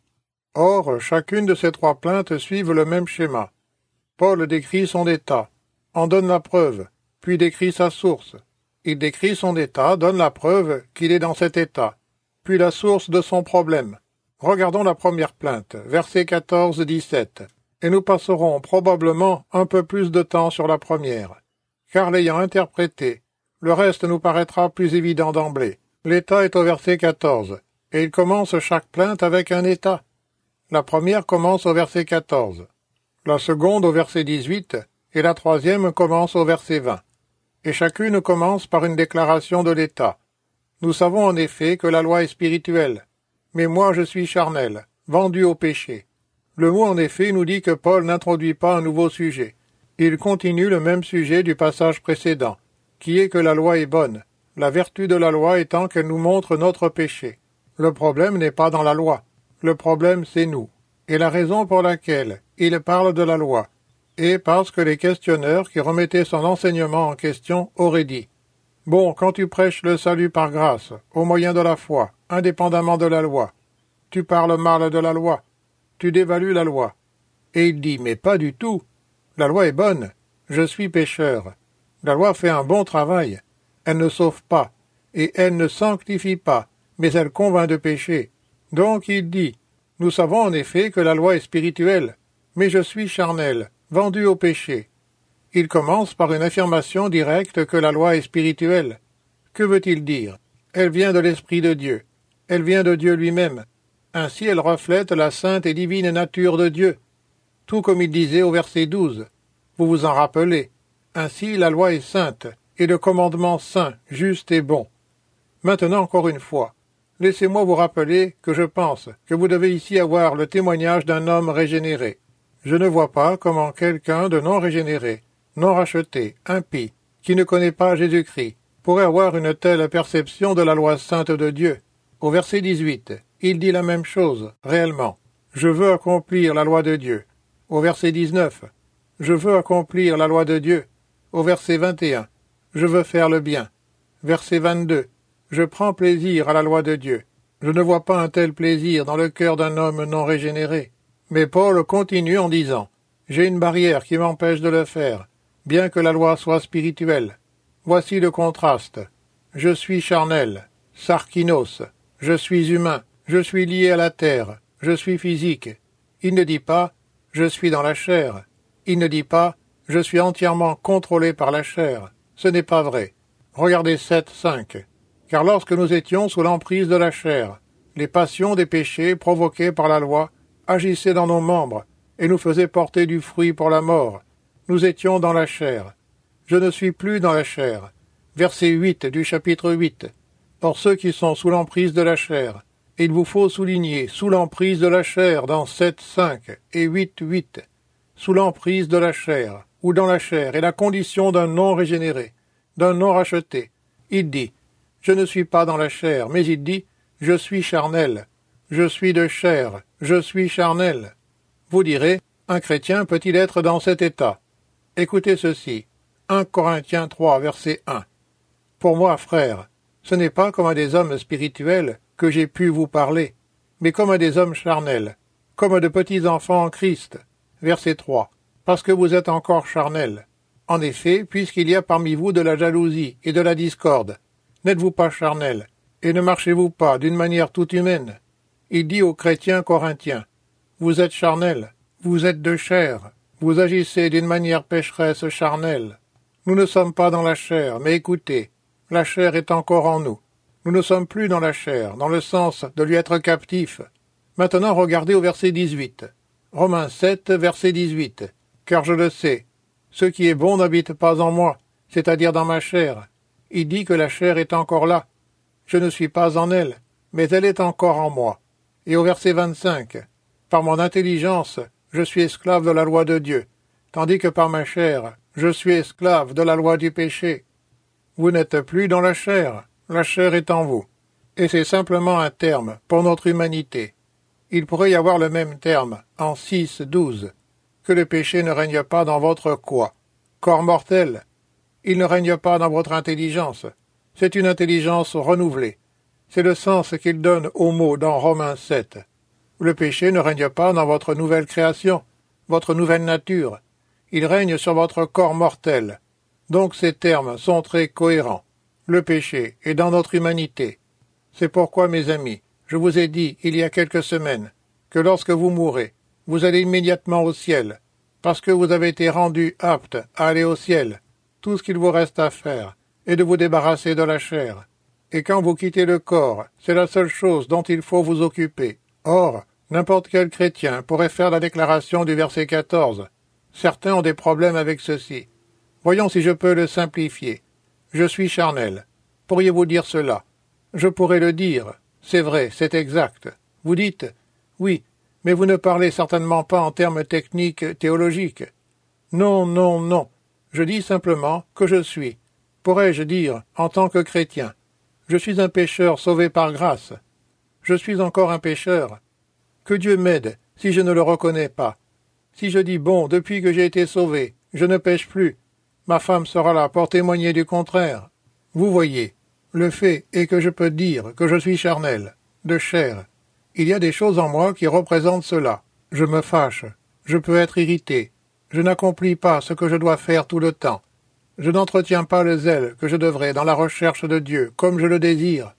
Or, chacune de ces trois plaintes suivent le même schéma. Paul décrit son état, en donne la preuve, puis décrit sa source. Il décrit son état, donne la preuve qu'il est dans cet état, puis la source de son problème. Regardons la première plainte, versets 14-17, et nous passerons probablement un peu plus de temps sur la première, car l'ayant interprété, le reste nous paraîtra plus évident d'emblée. L'état est au verset 14, et il commence chaque plainte avec un état. La première commence au verset 14, la seconde au verset 18, et la troisième commence au verset 20. Et chacune commence par une déclaration de l'état. Nous savons en effet que la loi est spirituelle, mais moi je suis charnel, vendu au péché. Le mot en effet nous dit que Paul n'introduit pas un nouveau sujet. Il continue le même sujet du passage précédent, qui est que la loi est bonne, la vertu de la loi étant qu'elle nous montre notre péché. Le problème n'est pas dans la loi, le problème c'est nous. Et la raison pour laquelle il parle de la loi est parce que les questionneurs qui remettaient son enseignement en question auraient dit « Bon, quand tu prêches le salut par grâce, au moyen de la foi, indépendamment de la loi, tu parles mal de la loi, tu dévalues la loi. » Et il dit « Mais pas du tout. La loi est bonne. Je suis pécheur. La loi fait un bon travail. Elle ne sauve pas, et elle ne sanctifie pas, mais elle convainc de péché. Donc il dit « Nous savons en effet que la loi est spirituelle, mais je suis charnel, vendu au péché. » Il commence par une affirmation directe que la loi est spirituelle. Que veut-il dire? Elle vient de l'Esprit de Dieu. Elle vient de Dieu lui-même. Ainsi elle reflète la sainte et divine nature de Dieu. Tout comme il disait au verset 12. Vous vous en rappelez. Ainsi la loi est sainte, et le commandement saint, juste et bon. Maintenant encore une fois, laissez-moi vous rappeler que je pense que vous devez ici avoir le témoignage d'un homme régénéré. Je ne vois pas comment quelqu'un de non régénéré, non racheté, impie, qui ne connaît pas Jésus-Christ, pourrait avoir une telle perception de la loi sainte de Dieu. Au verset 18, il dit la même chose, réellement. Je veux accomplir la loi de Dieu. Au verset 19, je veux accomplir la loi de Dieu. Au verset 21, je veux faire le bien. Verset 22, je prends plaisir à la loi de Dieu. Je ne vois pas un tel plaisir dans le cœur d'un homme non régénéré. Mais Paul continue en disant, j'ai une barrière qui m'empêche de le faire, bien que la loi soit spirituelle. Voici le contraste. Je suis charnel, sarkinos, je suis humain, je suis lié à la terre, je suis physique. Il ne dit pas, je suis dans la chair. Il ne dit pas, je suis entièrement contrôlé par la chair. Ce n'est pas vrai. Regardez 7:5. Car lorsque nous étions sous l'emprise de la chair, les passions des péchés provoqués par la loi agissaient dans nos membres et nous faisaient porter du fruit pour la mort. Nous étions dans la chair. Je ne suis plus dans la chair. Verset 8 du chapitre 8. Or ceux qui sont sous l'emprise de la chair, il vous faut souligner sous l'emprise de la chair dans 7:5 et 8:8. Sous l'emprise de la chair, ou dans la chair, est la condition d'un non régénéré, d'un non racheté. Il dit, je ne suis pas dans la chair, mais il dit, je suis charnel, je suis de chair, je suis charnel. Vous direz, un chrétien peut-il être dans cet état? Écoutez ceci, 1 Corinthiens 3, verset 1. Pour moi, frères, ce n'est pas comme à des hommes spirituels que j'ai pu vous parler, mais comme à des hommes charnels, comme à de petits enfants en Christ. Verset 3. Parce que vous êtes encore charnels. En effet, puisqu'il y a parmi vous de la jalousie et de la discorde, n'êtes-vous pas charnels, et ne marchez-vous pas d'une manière toute humaine? Il dit aux chrétiens corinthiens, vous êtes charnels, vous êtes de chair, vous agissez d'une manière pécheresse charnelle. Nous ne sommes pas dans la chair, mais écoutez, la chair est encore en nous. Nous ne sommes plus dans la chair, dans le sens de lui être captifs. Maintenant regardez au verset 18. Romains 7, verset 18. Car je le sais, ce qui est bon n'habite pas en moi, c'est-à-dire dans ma chair. Il dit que la chair est encore là. Je ne suis pas en elle, mais elle est encore en moi. Et au verset 25, par mon intelligence, je suis esclave de la loi de Dieu, tandis que par ma chair, je suis esclave de la loi du péché. Vous n'êtes plus dans la chair est en vous. Et c'est simplement un terme pour notre humanité. Il pourrait y avoir le même terme, en 6:12, que le péché ne règne pas dans votre quoi? Corps mortel. Il ne règne pas dans votre intelligence. C'est une intelligence renouvelée. C'est le sens qu'il donne au mot dans Romains 7. Le péché ne règne pas dans votre nouvelle création, votre nouvelle nature. Il règne sur votre corps mortel. Donc ces termes sont très cohérents. Le péché est dans notre humanité. C'est pourquoi, mes amis, je vous ai dit il y a quelques semaines que lorsque vous mourrez, vous allez immédiatement au ciel, parce que vous avez été rendu apte à aller au ciel. Tout ce qu'il vous reste à faire est de vous débarrasser de la chair. Et quand vous quittez le corps, c'est la seule chose dont il faut vous occuper. Or, n'importe quel chrétien pourrait faire la déclaration du verset 14. Certains ont des problèmes avec ceci. Voyons si je peux le simplifier. Je suis charnel. Pourriez-vous dire cela? Je pourrais le dire. C'est vrai, c'est exact. Vous dites, oui, mais vous ne parlez certainement pas en termes techniques théologiques. Non, non, non. Je dis simplement que je suis. Pourrais-je dire, en tant que chrétien, je suis un pécheur sauvé par grâce. Je suis encore un pécheur. Que Dieu m'aide si je ne le reconnais pas. Si je dis bon, depuis que j'ai été sauvé, je ne pêche plus, ma femme sera là pour témoigner du contraire. Vous voyez, le fait est que je peux dire que je suis charnel, de chair. Il y a des choses en moi qui représentent cela. Je me fâche, je peux être irrité, je n'accomplis pas ce que je dois faire tout le temps. Je n'entretiens pas le zèle que je devrais dans la recherche de Dieu, comme je le désire.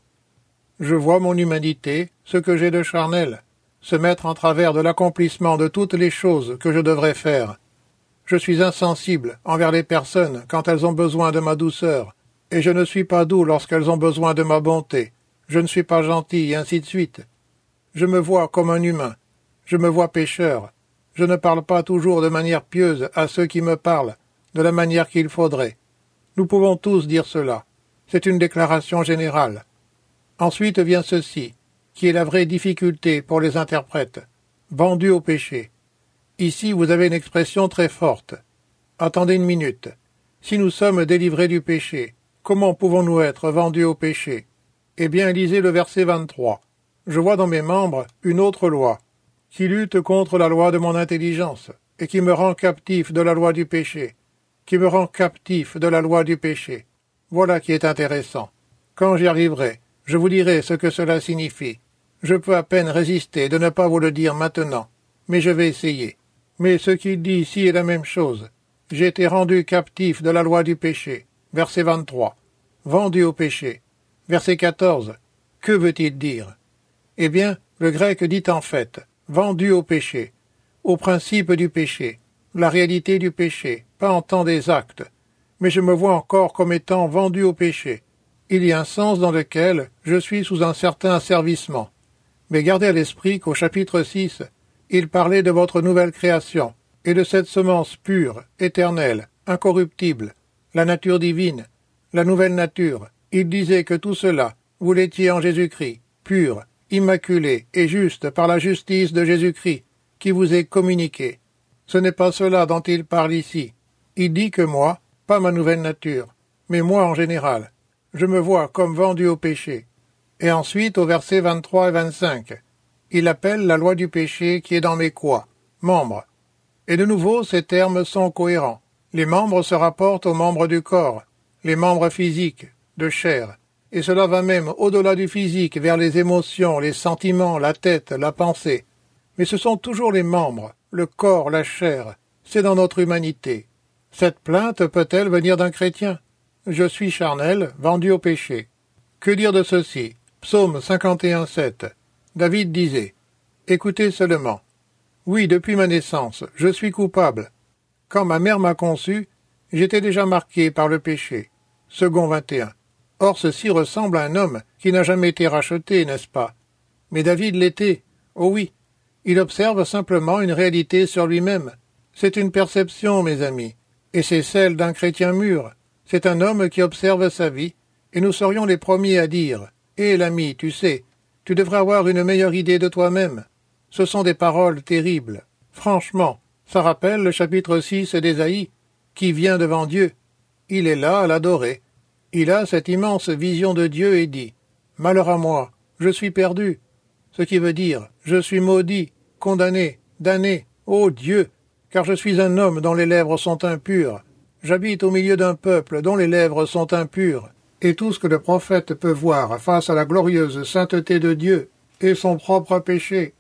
Je vois mon humanité, ce que j'ai de charnel, se mettre en travers de l'accomplissement de toutes les choses que je devrais faire. Je suis insensible envers les personnes quand elles ont besoin de ma douceur, et je ne suis pas doux lorsqu'elles ont besoin de ma bonté. Je ne suis pas gentil, et ainsi de suite. Je me vois comme un humain. Je me vois pécheur. Je ne parle pas toujours de manière pieuse à ceux qui me parlent, de la manière qu'il faudrait. Nous pouvons tous dire cela. C'est une déclaration générale. Ensuite vient ceci, qui est la vraie difficulté pour les interprètes. Vendu au péché. Ici, vous avez une expression très forte. Attendez une minute. Si nous sommes délivrés du péché, comment pouvons-nous être vendus au péché? Eh bien, lisez le verset 23. Je vois dans mes membres une autre loi, qui lutte contre la loi de mon intelligence, et qui me rend captif de la loi du péché, qui me rend captif de la loi du péché. Voilà qui est intéressant. Quand j'y arriverai, je vous dirai ce que cela signifie. Je peux à peine résister de ne pas vous le dire maintenant, mais je vais essayer. Mais ce qu'il dit ici est la même chose. J'ai été rendu captif de la loi du péché. Verset 23. Vendu au péché. Verset 14. Que veut-il dire? Eh bien, le grec dit en fait, vendu au péché, au principe du péché, la réalité du péché, pas en tant des actes. Mais je me vois encore comme étant vendu au péché. Il y a un sens dans lequel je suis sous un certain asservissement. Mais gardez à l'esprit qu'au chapitre 6, il parlait de votre nouvelle création, et de cette semence pure, éternelle, incorruptible, la nature divine, la nouvelle nature. Il disait que tout cela, vous l'étiez en Jésus-Christ, pur, immaculé et juste par la justice de Jésus-Christ, qui vous est communiqué. Ce n'est pas cela dont il parle ici. Il dit que moi, pas ma nouvelle nature, mais moi en général, je me vois comme vendu au péché. Et ensuite, au verset 23 et 25, il appelle la loi du péché qui est dans mes quoi? Membres. Et de nouveau, ces termes sont cohérents. Les membres se rapportent aux membres du corps, les membres physiques, de chair. Et cela va même au-delà du physique, vers les émotions, les sentiments, la tête, la pensée. Mais ce sont toujours les membres, le corps, la chair. C'est dans notre humanité. Cette plainte peut-elle venir d'un chrétien? Je suis charnel, vendu au péché. Que dire de ceci? Psaume 51:7. David disait, « Écoutez seulement. Oui, depuis ma naissance, je suis coupable. Quand ma mère m'a conçu, j'étais déjà marqué par le péché. » Second 21. Or ceci ressemble à un homme qui n'a jamais été racheté, n'est-ce pas? Mais David l'était. Oh oui. Il observe simplement une réalité sur lui-même. C'est une perception, mes amis, et c'est celle d'un chrétien mûr. C'est un homme qui observe sa vie, et nous serions les premiers à dire « Eh l'ami, tu sais, tu devrais avoir une meilleure idée de toi-même. » Ce sont des paroles terribles. Franchement, ça rappelle le chapitre 6 d'Ésaïe, qui vient devant Dieu. Il est là à l'adorer. Il a cette immense vision de Dieu et dit « Malheur à moi, je suis perdu. » Ce qui veut dire « Je suis maudit, condamné, damné, ô Dieu, car je suis un homme dont les lèvres sont impures. J'habite au milieu d'un peuple dont les lèvres sont impures. » Et tout ce que le prophète peut voir face à la glorieuse sainteté de Dieu est son propre péché.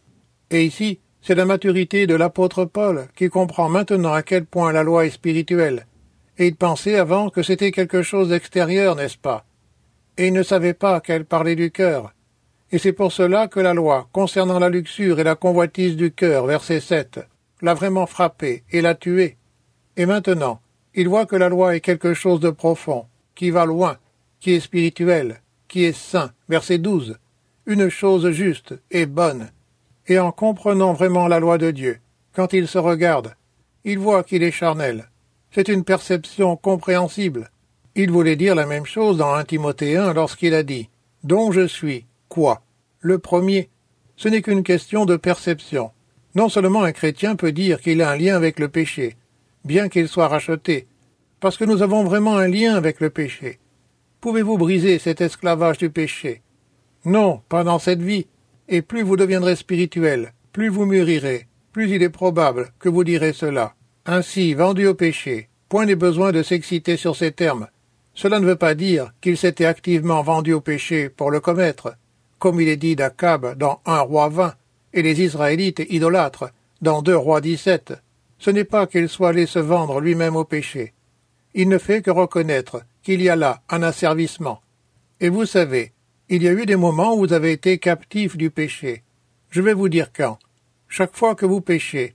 Et ici, c'est la maturité de l'apôtre Paul qui comprend maintenant à quel point la loi est spirituelle. Et il pensait avant que c'était quelque chose d'extérieur, n'est-ce pas? Et il ne savait pas qu'elle parlait du cœur. Et c'est pour cela que la loi, concernant la luxure et la convoitise du cœur, verset 7, l'a vraiment frappé et l'a tué. Et maintenant, il voit que la loi est quelque chose de profond, qui va loin, qui est spirituel, qui est saint, verset 12, une chose juste et bonne. Et en comprenant vraiment la loi de Dieu, quand il se regarde, il voit qu'il est charnel. C'est une perception compréhensible. Il voulait dire la même chose dans 1 Timothée 1 lorsqu'il a dit « Dont je suis, quoi ?» Le premier, ce n'est qu'une question de perception. Non seulement un chrétien peut dire qu'il a un lien avec le péché, bien qu'il soit racheté, parce que nous avons vraiment un lien avec le péché. Pouvez-vous briser cet esclavage du péché? Non, pas dans cette vie. Et plus vous deviendrez spirituel, plus vous mûrirez, plus il est probable que vous direz cela. Ainsi, vendu au péché, point n'est besoin de s'exciter sur ces termes. Cela ne veut pas dire qu'il s'était activement vendu au péché pour le commettre, comme il est dit d'Akab dans 1 Roi 20, et les Israélites idolâtres dans 2 Rois 17. Ce n'est pas qu'il soit allé se vendre lui-même au péché. Il ne fait que reconnaître qu'il y a là un asservissement. Et vous savez, il y a eu des moments où vous avez été captif du péché. Je vais vous dire quand. Chaque fois que vous péchez,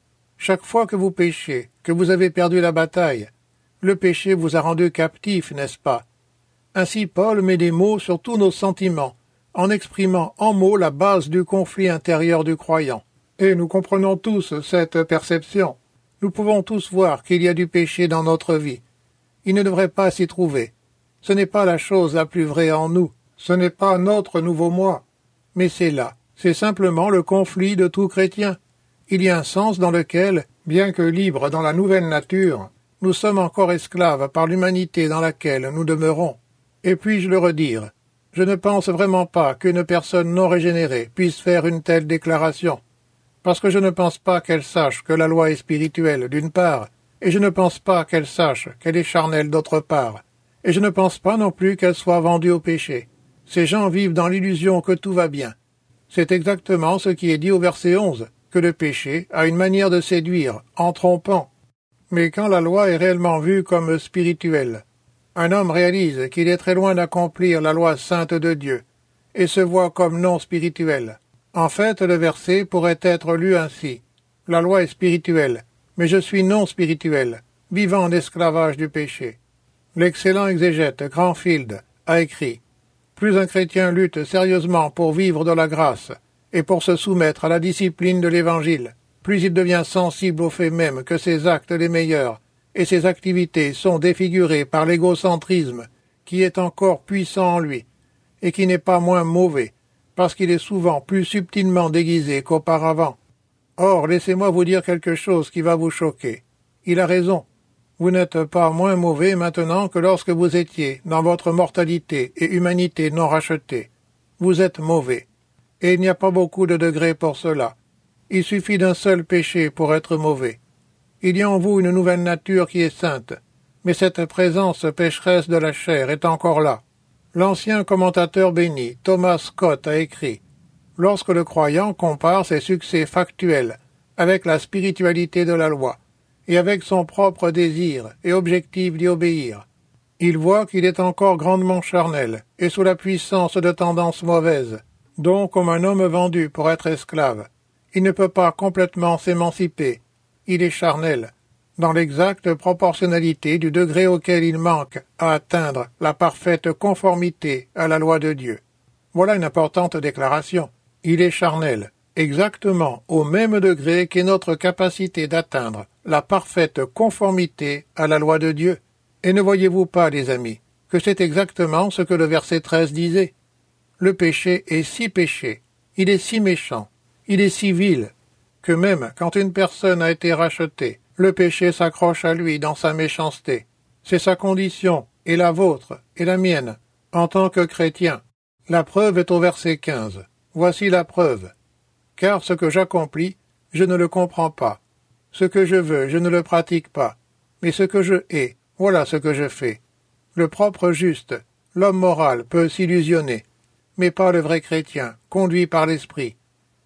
que vous avez perdu la bataille, le péché vous a rendu captif, n'est-ce pas? Ainsi Paul met des mots sur tous nos sentiments, en exprimant en mots la base du conflit intérieur du croyant. Et nous comprenons tous cette perception. Nous pouvons tous voir qu'il y a du péché dans notre vie. Il ne devrait pas s'y trouver. Ce n'est pas la chose la plus vraie en nous. Ce n'est pas notre nouveau moi. Mais c'est là. C'est simplement le conflit de tout chrétien. Il y a un sens dans lequel, bien que libres dans la nouvelle nature, nous sommes encore esclaves par l'humanité dans laquelle nous demeurons. Et puis-je le redire, je ne pense vraiment pas qu'une personne non régénérée puisse faire une telle déclaration, parce que je ne pense pas qu'elle sache que la loi est spirituelle d'une part, et je ne pense pas qu'elle sache qu'elle est charnelle d'autre part, et je ne pense pas non plus qu'elle soit vendue au péché. Ces gens vivent dans l'illusion que tout va bien. C'est exactement ce qui est dit au verset 11, que le péché a une manière de séduire, en trompant. Mais quand la loi est réellement vue comme spirituelle, un homme réalise qu'il est très loin d'accomplir la loi sainte de Dieu, et se voit comme non spirituel. En fait, le verset pourrait être lu ainsi. La loi est spirituelle, mais je suis non spirituel, vivant en esclavage du péché. L'excellent exégète Cranfield a écrit « Plus un chrétien lutte sérieusement pour vivre de la grâce et pour se soumettre à la discipline de l'Évangile, plus il devient sensible au fait même que ses actes les meilleurs et ses activités sont défigurées par l'égocentrisme qui est encore puissant en lui et qui n'est pas moins mauvais, parce qu'il est souvent plus subtilement déguisé qu'auparavant. Or, laissez-moi vous dire quelque chose qui va vous choquer. Il a raison. Vous n'êtes pas moins mauvais maintenant que lorsque vous étiez dans votre mortalité et humanité non rachetée. Vous êtes mauvais. Et il n'y a pas beaucoup de degrés pour cela. Il suffit d'un seul péché pour être mauvais. Il y a en vous une nouvelle nature qui est sainte, mais cette présence pécheresse de la chair est encore là. L'ancien commentateur béni, Thomas Scott, a écrit « Lorsque le croyant compare ses succès factuels avec la spiritualité de la loi, et avec son propre désir et objectif d'y obéir, il voit qu'il est encore grandement charnel et sous la puissance de tendances mauvaises, dont comme un homme vendu pour être esclave. Il ne peut pas complètement s'émanciper. Il est charnel, dans l'exacte proportionnalité du degré auquel il manque à atteindre la parfaite conformité à la loi de Dieu. Voilà une importante déclaration. Il est charnel, exactement au même degré qu'est notre capacité d'atteindre la parfaite conformité à la loi de Dieu. Et ne voyez-vous pas, les amis, que c'est exactement ce que le verset 13 disait? Le péché est si péché, il est si méchant, il est si vil, que même quand une personne a été rachetée, le péché s'accroche à lui dans sa méchanceté. C'est sa condition, et la vôtre, et la mienne, en tant que chrétien. La preuve est au verset 15. Voici la preuve. Car ce que j'accomplis, je ne le comprends pas. Ce que je veux, je ne le pratique pas. Mais ce que je hais, voilà ce que je fais. Le propre juste, l'homme moral peut s'illusionner, mais pas le vrai chrétien, conduit par l'esprit.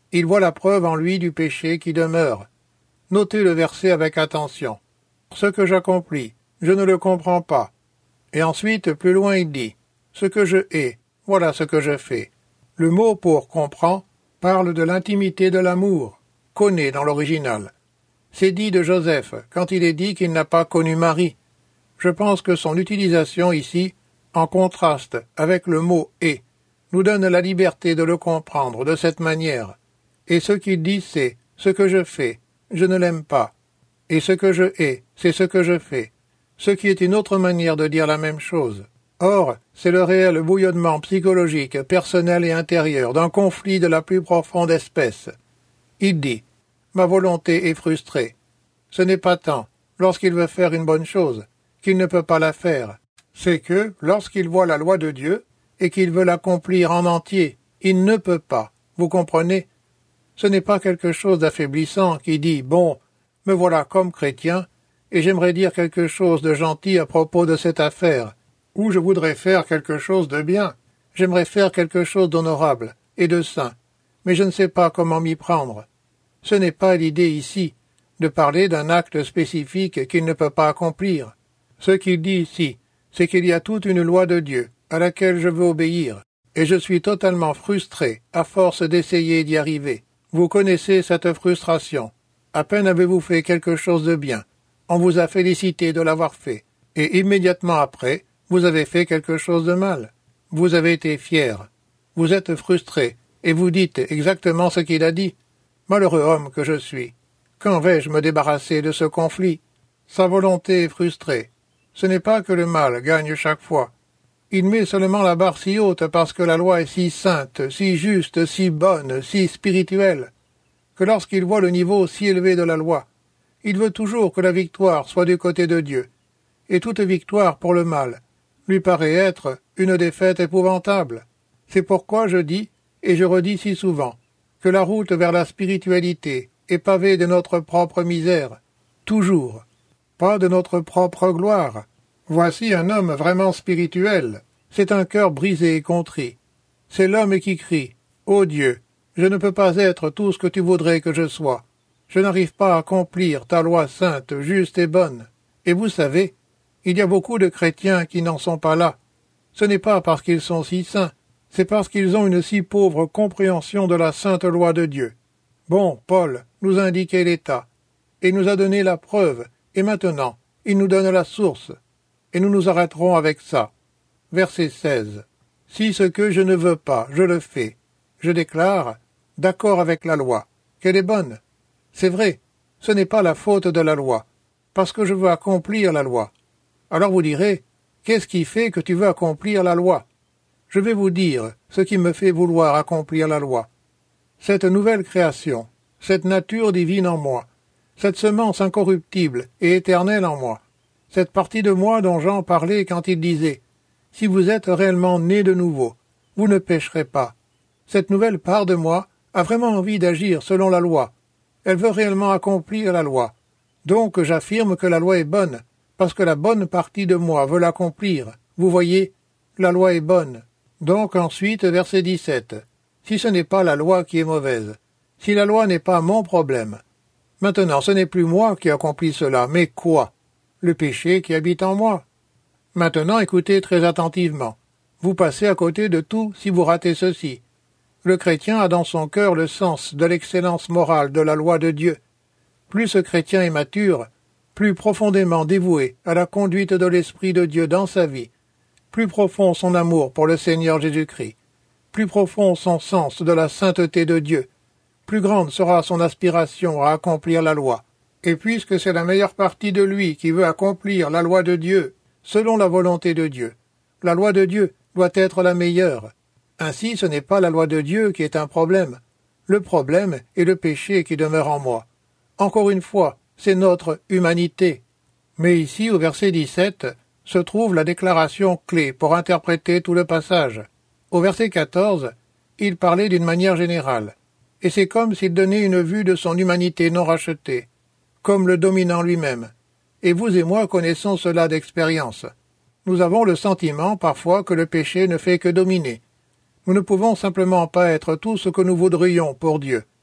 Il voit la preuve en lui du péché qui demeure. Notez le verset avec attention. Ce que j'accomplis, je ne le comprends pas. Et ensuite, plus loin, il dit, ce que je hais, voilà ce que je fais. Le mot pour comprend parle de l'intimité de l'amour, connaît dans l'original. C'est dit de Joseph quand il est dit qu'il n'a pas connu Marie. Je pense que son utilisation ici, en contraste avec le mot hais, nous donne la liberté de le comprendre de cette manière. Et ce qu'il dit, c'est ce que je fais, je ne l'aime pas. Et ce que je hais, c'est ce que je fais. Ce qui est une autre manière de dire la même chose. Or, c'est le réel bouillonnement psychologique, personnel et intérieur d'un conflit de la plus profonde espèce. Il dit « Ma volonté est frustrée ». Ce n'est pas tant, lorsqu'il veut faire une bonne chose, qu'il ne peut pas la faire. C'est que, lorsqu'il voit la loi de Dieu, et qu'il veut l'accomplir en entier, il ne peut pas. Vous comprenez? Ce n'est pas quelque chose d'affaiblissant qui dit « Bon, me voilà comme chrétien, et j'aimerais dire quelque chose de gentil à propos de cette affaire, ou je voudrais faire quelque chose de bien, j'aimerais faire quelque chose d'honorable et de saint, mais je ne sais pas comment m'y prendre. » Ce n'est pas l'idée ici de parler d'un acte spécifique qu'il ne peut pas accomplir. Ce qu'il dit ici, c'est qu'il y a toute une loi de Dieu à laquelle je veux obéir, et je suis totalement frustré à force d'essayer d'y arriver. Vous connaissez cette frustration. À peine avez-vous fait quelque chose de bien, on vous a félicité de l'avoir fait, et immédiatement après, vous avez fait quelque chose de mal. Vous avez été fier. Vous êtes frustré, et vous dites exactement ce qu'il a dit. Malheureux homme que je suis. Quand vais-je me débarrasser de ce conflit? Sa volonté est frustrée. Ce n'est pas que le mal gagne chaque fois. Il met seulement la barre si haute parce que la loi est si sainte, si juste, si bonne, si spirituelle, que lorsqu'il voit le niveau si élevé de la loi, il veut toujours que la victoire soit du côté de Dieu, et toute victoire pour le mal lui paraît être une défaite épouvantable. C'est pourquoi je dis, et je redis si souvent, que la route vers la spiritualité est pavée de notre propre misère, toujours, pas de notre propre gloire. Voici un homme vraiment spirituel. C'est un cœur brisé et contrit. C'est l'homme qui crie « Ô Dieu, je ne peux pas être tout ce que tu voudrais que je sois. Je n'arrive pas à accomplir ta loi sainte, juste et bonne. » Et vous savez, il y a beaucoup de chrétiens qui n'en sont pas là. Ce n'est pas parce qu'ils sont si saints, c'est parce qu'ils ont une si pauvre compréhension de la sainte loi de Dieu. Bon, Paul nous a indiqué l'état, et nous a donné la preuve, et maintenant, il nous donne la source. Et nous nous arrêterons avec ça. Verset 16. Si ce que je ne veux pas, je le fais, je déclare, d'accord avec la loi, qu'elle est bonne. C'est vrai, ce n'est pas la faute de la loi, parce que je veux accomplir la loi. Alors vous direz, qu'est-ce qui fait que tu veux accomplir la loi? Je vais vous dire ce qui me fait vouloir accomplir la loi. Cette nouvelle création, cette nature divine en moi, cette semence incorruptible et éternelle en moi, cette partie de moi dont Jean parlait quand il disait « Si vous êtes réellement né de nouveau, vous ne pécherez pas ». Cette nouvelle part de moi a vraiment envie d'agir selon la loi. Elle veut réellement accomplir la loi. Donc j'affirme que la loi est bonne, parce que la bonne partie de moi veut l'accomplir. Vous voyez, la loi est bonne. Donc ensuite, verset 17. Si ce n'est pas la loi qui est mauvaise, si la loi n'est pas mon problème. Maintenant, ce n'est plus moi qui accomplis cela, mais quoi? Le péché qui habite en moi. Maintenant, écoutez très attentivement. Vous passez à côté de tout si vous ratez ceci. Le chrétien a dans son cœur le sens de l'excellence morale de la loi de Dieu. Plus ce chrétien est mature, plus profondément dévoué à la conduite de l'Esprit de Dieu dans sa vie, plus profond son amour pour le Seigneur Jésus-Christ, plus profond son sens de la sainteté de Dieu, plus grande sera son aspiration à accomplir la loi. Et puisque c'est la meilleure partie de lui qui veut accomplir la loi de Dieu, selon la volonté de Dieu, la loi de Dieu doit être la meilleure. Ainsi, ce n'est pas la loi de Dieu qui est un problème. Le problème est le péché qui demeure en moi. Encore une fois, c'est notre humanité. Mais ici, au verset 17, se trouve la déclaration clé pour interpréter tout le passage. Au verset 14, il parlait d'une manière générale, et c'est comme s'il donnait une vue de son humanité non rachetée, comme le dominant lui-même. Et vous et moi connaissons cela d'expérience. Nous avons le sentiment parfois que le péché ne fait que dominer. Nous ne pouvons simplement pas être tout ce que nous voudrions pour Dieu.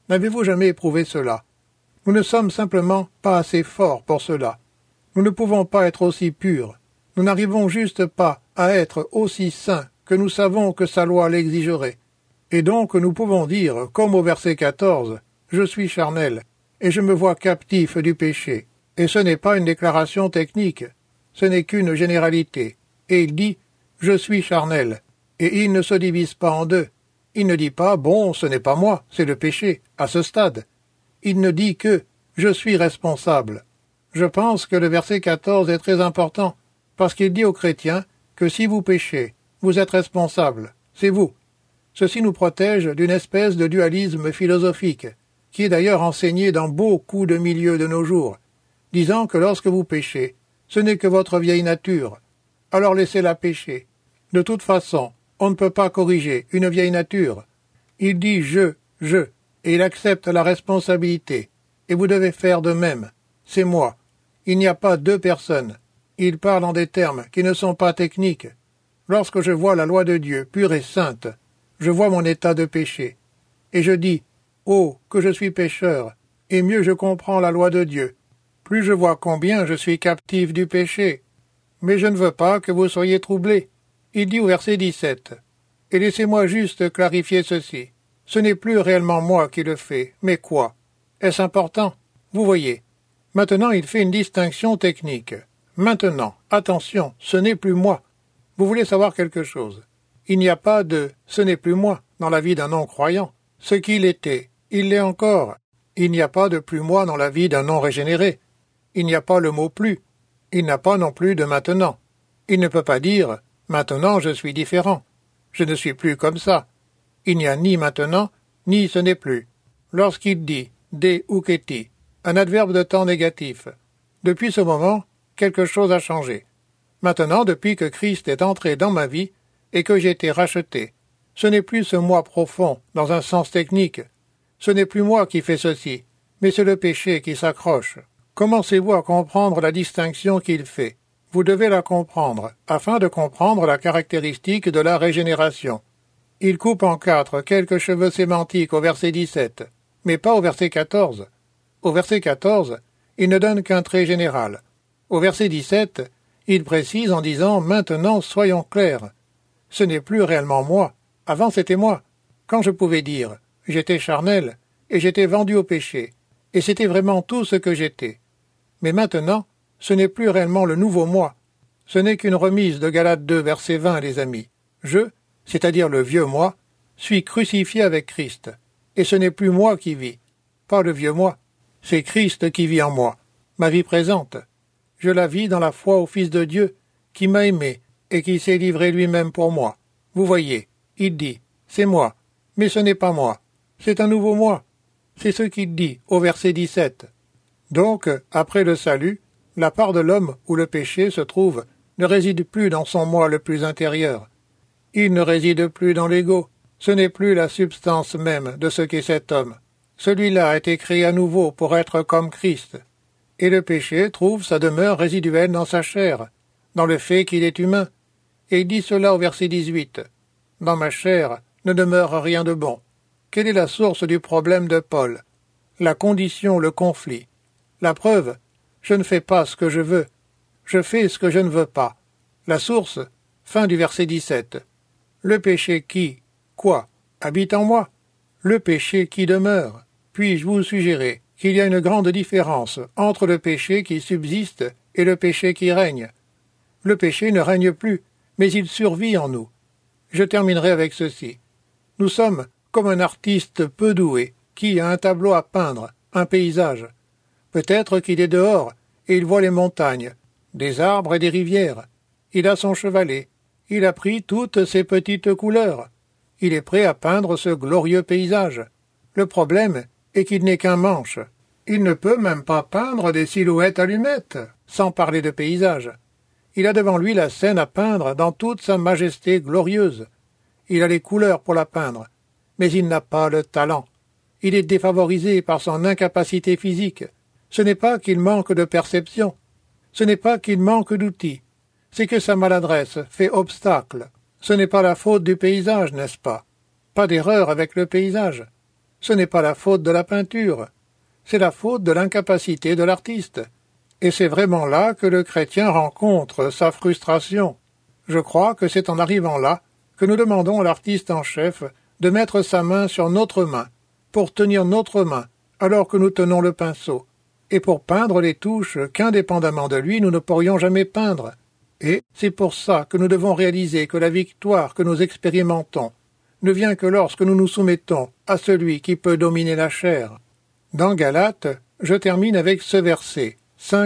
N'avez-vous jamais éprouvé cela? Nous ne sommes simplement pas assez forts pour cela. Nous ne pouvons pas être aussi purs. Nous n'arrivons juste pas à être aussi saints que nous savons que sa loi l'exigerait. Et donc nous pouvons dire, comme au verset 14, « Je suis charnel, et je me vois captif du péché. » Et ce n'est pas une déclaration technique, ce n'est qu'une généralité. Et il dit, « Je suis charnel. » Et il ne se divise pas en deux. Il ne dit pas, « Bon, ce n'est pas moi, c'est le péché, à ce stade. » Il ne dit que, « Je suis responsable. » Je pense que le verset 14 est très important, parce qu'il dit aux chrétiens que si vous péchez, vous êtes responsable, c'est vous. Ceci nous protège d'une espèce de dualisme philosophique, qui est d'ailleurs enseigné dans beaucoup de milieux de nos jours, disant que lorsque vous péchez, ce n'est que votre vieille nature. Alors laissez-la pécher. De toute façon, on ne peut pas corriger une vieille nature. Il dit je, et il accepte la responsabilité. Et vous devez faire de même. C'est moi. Il n'y a pas deux personnes. Il parle en des termes qui ne sont pas techniques. Lorsque je vois la loi de Dieu pure et sainte, je vois mon état de péché. Et je dis, oh, que je suis pécheur, et mieux je comprends la loi de Dieu. Plus je vois combien je suis captif du péché. Mais je ne veux pas que vous soyez troublés. Il dit au verset 17, « Et laissez-moi juste clarifier ceci. Ce n'est plus réellement moi qui le fais, mais quoi? Est-ce important? Vous voyez. Maintenant, il fait une distinction technique. Maintenant, attention, ce n'est plus moi. Vous voulez savoir quelque chose? Il n'y a pas de « ce n'est plus moi » dans la vie d'un non-croyant. Ce qu'il était, il l'est encore. Il n'y a pas de plus moi dans la vie d'un non-régénéré. Il n'y a pas le mot plus. Il n'a pas non plus de maintenant. Il ne peut pas dire « maintenant je suis différent. Je ne suis plus comme ça. » Il n'y a ni maintenant, ni ce n'est plus. Lorsqu'il dit « de uketi », un adverbe de temps négatif, depuis ce moment, quelque chose a changé. Maintenant, depuis que Christ est entré dans ma vie et que j'ai été racheté, ce n'est plus ce moi profond, dans un sens technique. Ce n'est plus moi qui fais ceci, mais c'est le péché qui s'accroche. Commencez-vous à comprendre la distinction qu'il fait. Vous devez la comprendre, afin de comprendre la caractéristique de la régénération. Il coupe en quatre quelques cheveux sémantiques au verset 17, mais pas au verset 14. Au verset 14, il ne donne qu'un trait général. Au verset 17, il précise en disant « Maintenant, soyons clairs. Ce n'est plus réellement moi. Avant, c'était moi. Quand je pouvais dire « J'étais charnel et j'étais vendu au péché. Et c'était vraiment tout ce que j'étais. Mais maintenant, ce n'est plus réellement le nouveau moi. Ce n'est qu'une remise de Galates 2, verset 20, les amis. Je, c'est-à-dire le vieux moi, suis crucifié avec Christ. Et ce n'est plus moi qui vis. Pas le vieux moi. C'est Christ qui vit en moi. Ma vie présente. Je la vis dans la foi au Fils de Dieu, qui m'a aimé et qui s'est livré lui-même pour moi. Vous voyez, il dit, c'est moi, mais ce n'est pas moi. C'est un nouveau moi. C'est ce qu'il dit au verset 17. Donc, après le salut, la part de l'homme où le péché se trouve ne réside plus dans son moi le plus intérieur. Il ne réside plus dans l'ego. Ce n'est plus la substance même de ce qu'est cet homme. Celui-là a été créé à nouveau pour être comme Christ. Et le péché trouve sa demeure résiduelle dans sa chair, dans le fait qu'il est humain. Et il dit cela au verset 18. « Dans ma chair ne demeure rien de bon. » Quelle est la source du problème de Paul? La condition, le conflit. La preuve, je ne fais pas ce que je veux. Je fais ce que je ne veux pas. La source, fin du verset 17. Le péché qui, quoi, habite en moi? Le péché qui demeure. Puis-je vous suggérer qu'il y a une grande différence entre le péché qui subsiste et le péché qui règne. Le péché ne règne plus, mais il survit en nous. Je terminerai avec ceci. Nous sommes comme un artiste peu doué qui a un tableau à peindre, un paysage. Peut-être qu'il est dehors et il voit les montagnes, des arbres et des rivières. Il a son chevalet. Il a pris toutes ces petites couleurs. Il est prêt à peindre ce glorieux paysage. Le problème est qu'il n'est qu'un manche. Il ne peut même pas peindre des silhouettes allumettes, sans parler de paysage. Il a devant lui la scène à peindre dans toute sa majesté glorieuse. Il a les couleurs pour la peindre, mais il n'a pas le talent. Il est défavorisé par son incapacité physique. Ce n'est pas qu'il manque de perception. Ce n'est pas qu'il manque d'outils. C'est que sa maladresse fait obstacle. Ce n'est pas la faute du paysage, n'est-ce pas? Pas d'erreur avec le paysage. Ce n'est pas la faute de la peinture, c'est la faute de l'incapacité de l'artiste. Et c'est vraiment là que le chrétien rencontre sa frustration. Je crois que c'est en arrivant là que nous demandons à l'artiste en chef de mettre sa main sur notre main, pour tenir notre main, alors que nous tenons le pinceau, et pour peindre les touches qu'indépendamment de lui nous ne pourrions jamais peindre. Et c'est pour ça que nous devons réaliser que la victoire que nous expérimentons ne vient que lorsque nous nous soumettons à celui qui peut dominer la chair. Dans Galates, je termine avec ce verset,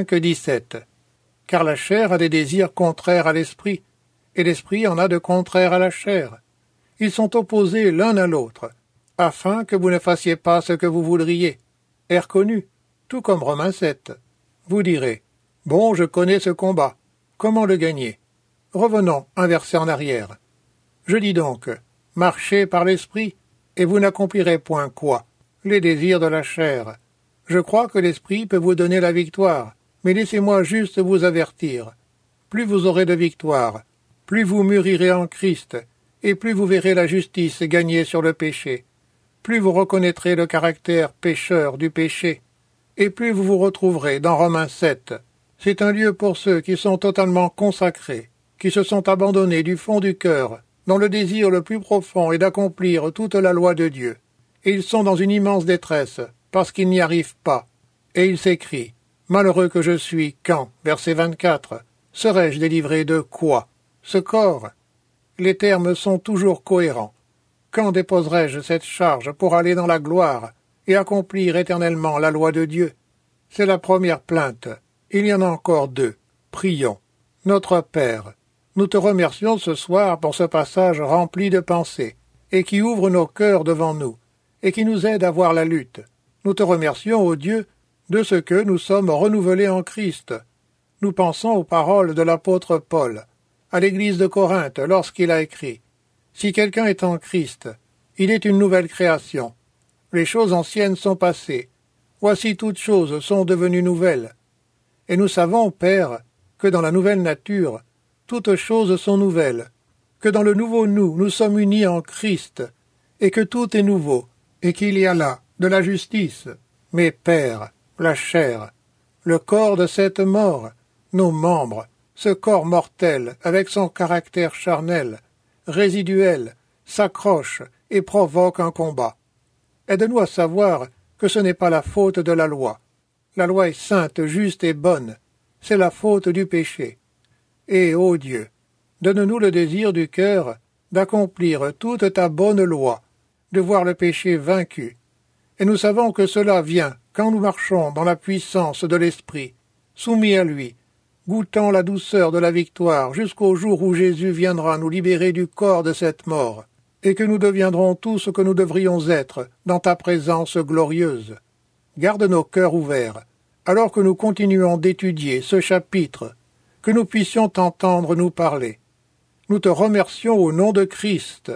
5:17. Car la chair a des désirs contraires à l'esprit, et l'esprit en a de contraires à la chair. Ils sont opposés l'un à l'autre, afin que vous ne fassiez pas ce que vous voudriez. Est reconnu, tout comme Romains 7. Vous direz, bon, je connais ce combat. Comment le gagner? Revenons un verset en arrière. Je dis donc, marchez par l'esprit, et vous n'accomplirez point quoi? Les désirs de la chair. Je crois que l'esprit peut vous donner la victoire, mais laissez-moi juste vous avertir. Plus vous aurez de victoire, plus vous mûrirez en Christ, et plus vous verrez la justice gagner sur le péché. Plus vous reconnaîtrez le caractère pécheur du péché, et plus vous vous retrouverez dans Romains 7. C'est un lieu pour ceux qui sont totalement consacrés, qui se sont abandonnés du fond du cœur, dont le désir le plus profond est d'accomplir toute la loi de Dieu. Et ils sont dans une immense détresse, parce qu'ils n'y arrivent pas. Et il s'écrit, « Malheureux que je suis, quand, verset 24, serai-je délivré de quoi? Ce corps ?» Les termes sont toujours cohérents. Quand déposerai-je cette charge pour aller dans la gloire et accomplir éternellement la loi de Dieu? C'est la première plainte. Il y en a encore deux. Prions. Notre Père, nous te remercions ce soir pour ce passage rempli de pensées, et qui ouvre nos cœurs devant nous, et qui nous aide à voir la lutte. Nous te remercions, ô Dieu, de ce que nous sommes renouvelés en Christ. Nous pensons aux paroles de l'apôtre Paul, à l'église de Corinthe, lorsqu'il a écrit « Si quelqu'un est en Christ, il est une nouvelle création. Les choses anciennes sont passées. Voici toutes choses sont devenues nouvelles. » Et nous savons, Père, que dans la nouvelle nature, toutes choses sont nouvelles, que dans le nouveau nous sommes unis en Christ, et que tout est nouveau, et qu'il y a là de la justice. Mais Père, la chair, le corps de cette mort, nos membres, ce corps mortel avec son caractère charnel, résiduel, s'accroche et provoque un combat. Aide-nous à savoir que ce n'est pas la faute de la loi. La loi est sainte, juste et bonne. C'est la faute du péché. Et, ô Dieu, donne-nous le désir du cœur d'accomplir toute ta bonne loi, de voir le péché vaincu. Et nous savons que cela vient quand nous marchons dans la puissance de l'Esprit, soumis à lui, goûtant la douceur de la victoire jusqu'au jour où Jésus viendra nous libérer du corps de cette mort, et que nous deviendrons tout ce que nous devrions être dans ta présence glorieuse. Garde nos cœurs ouverts, alors que nous continuons d'étudier ce chapitre, que nous puissions t'entendre nous parler. Nous te remercions au nom de Christ.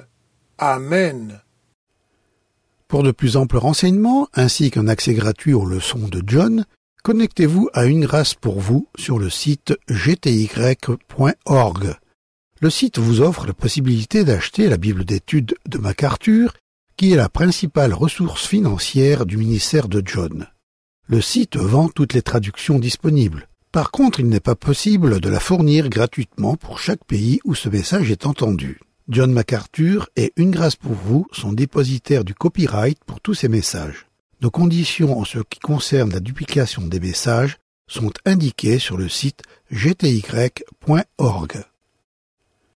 Amen. Pour de plus amples renseignements, ainsi qu'un accès gratuit aux leçons de John, connectez-vous à Une Grâce pour vous sur le site gty.org. Le site vous offre la possibilité d'acheter la Bible d'études de MacArthur, qui est la principale ressource financière du ministère de John. Le site vend toutes les traductions disponibles. Par contre, il n'est pas possible de la fournir gratuitement pour chaque pays où ce message est entendu. John MacArthur et Une Grâce pour vous sont dépositaires du copyright pour tous ces messages. Nos conditions en ce qui concerne la duplication des messages sont indiquées sur le site gty.org.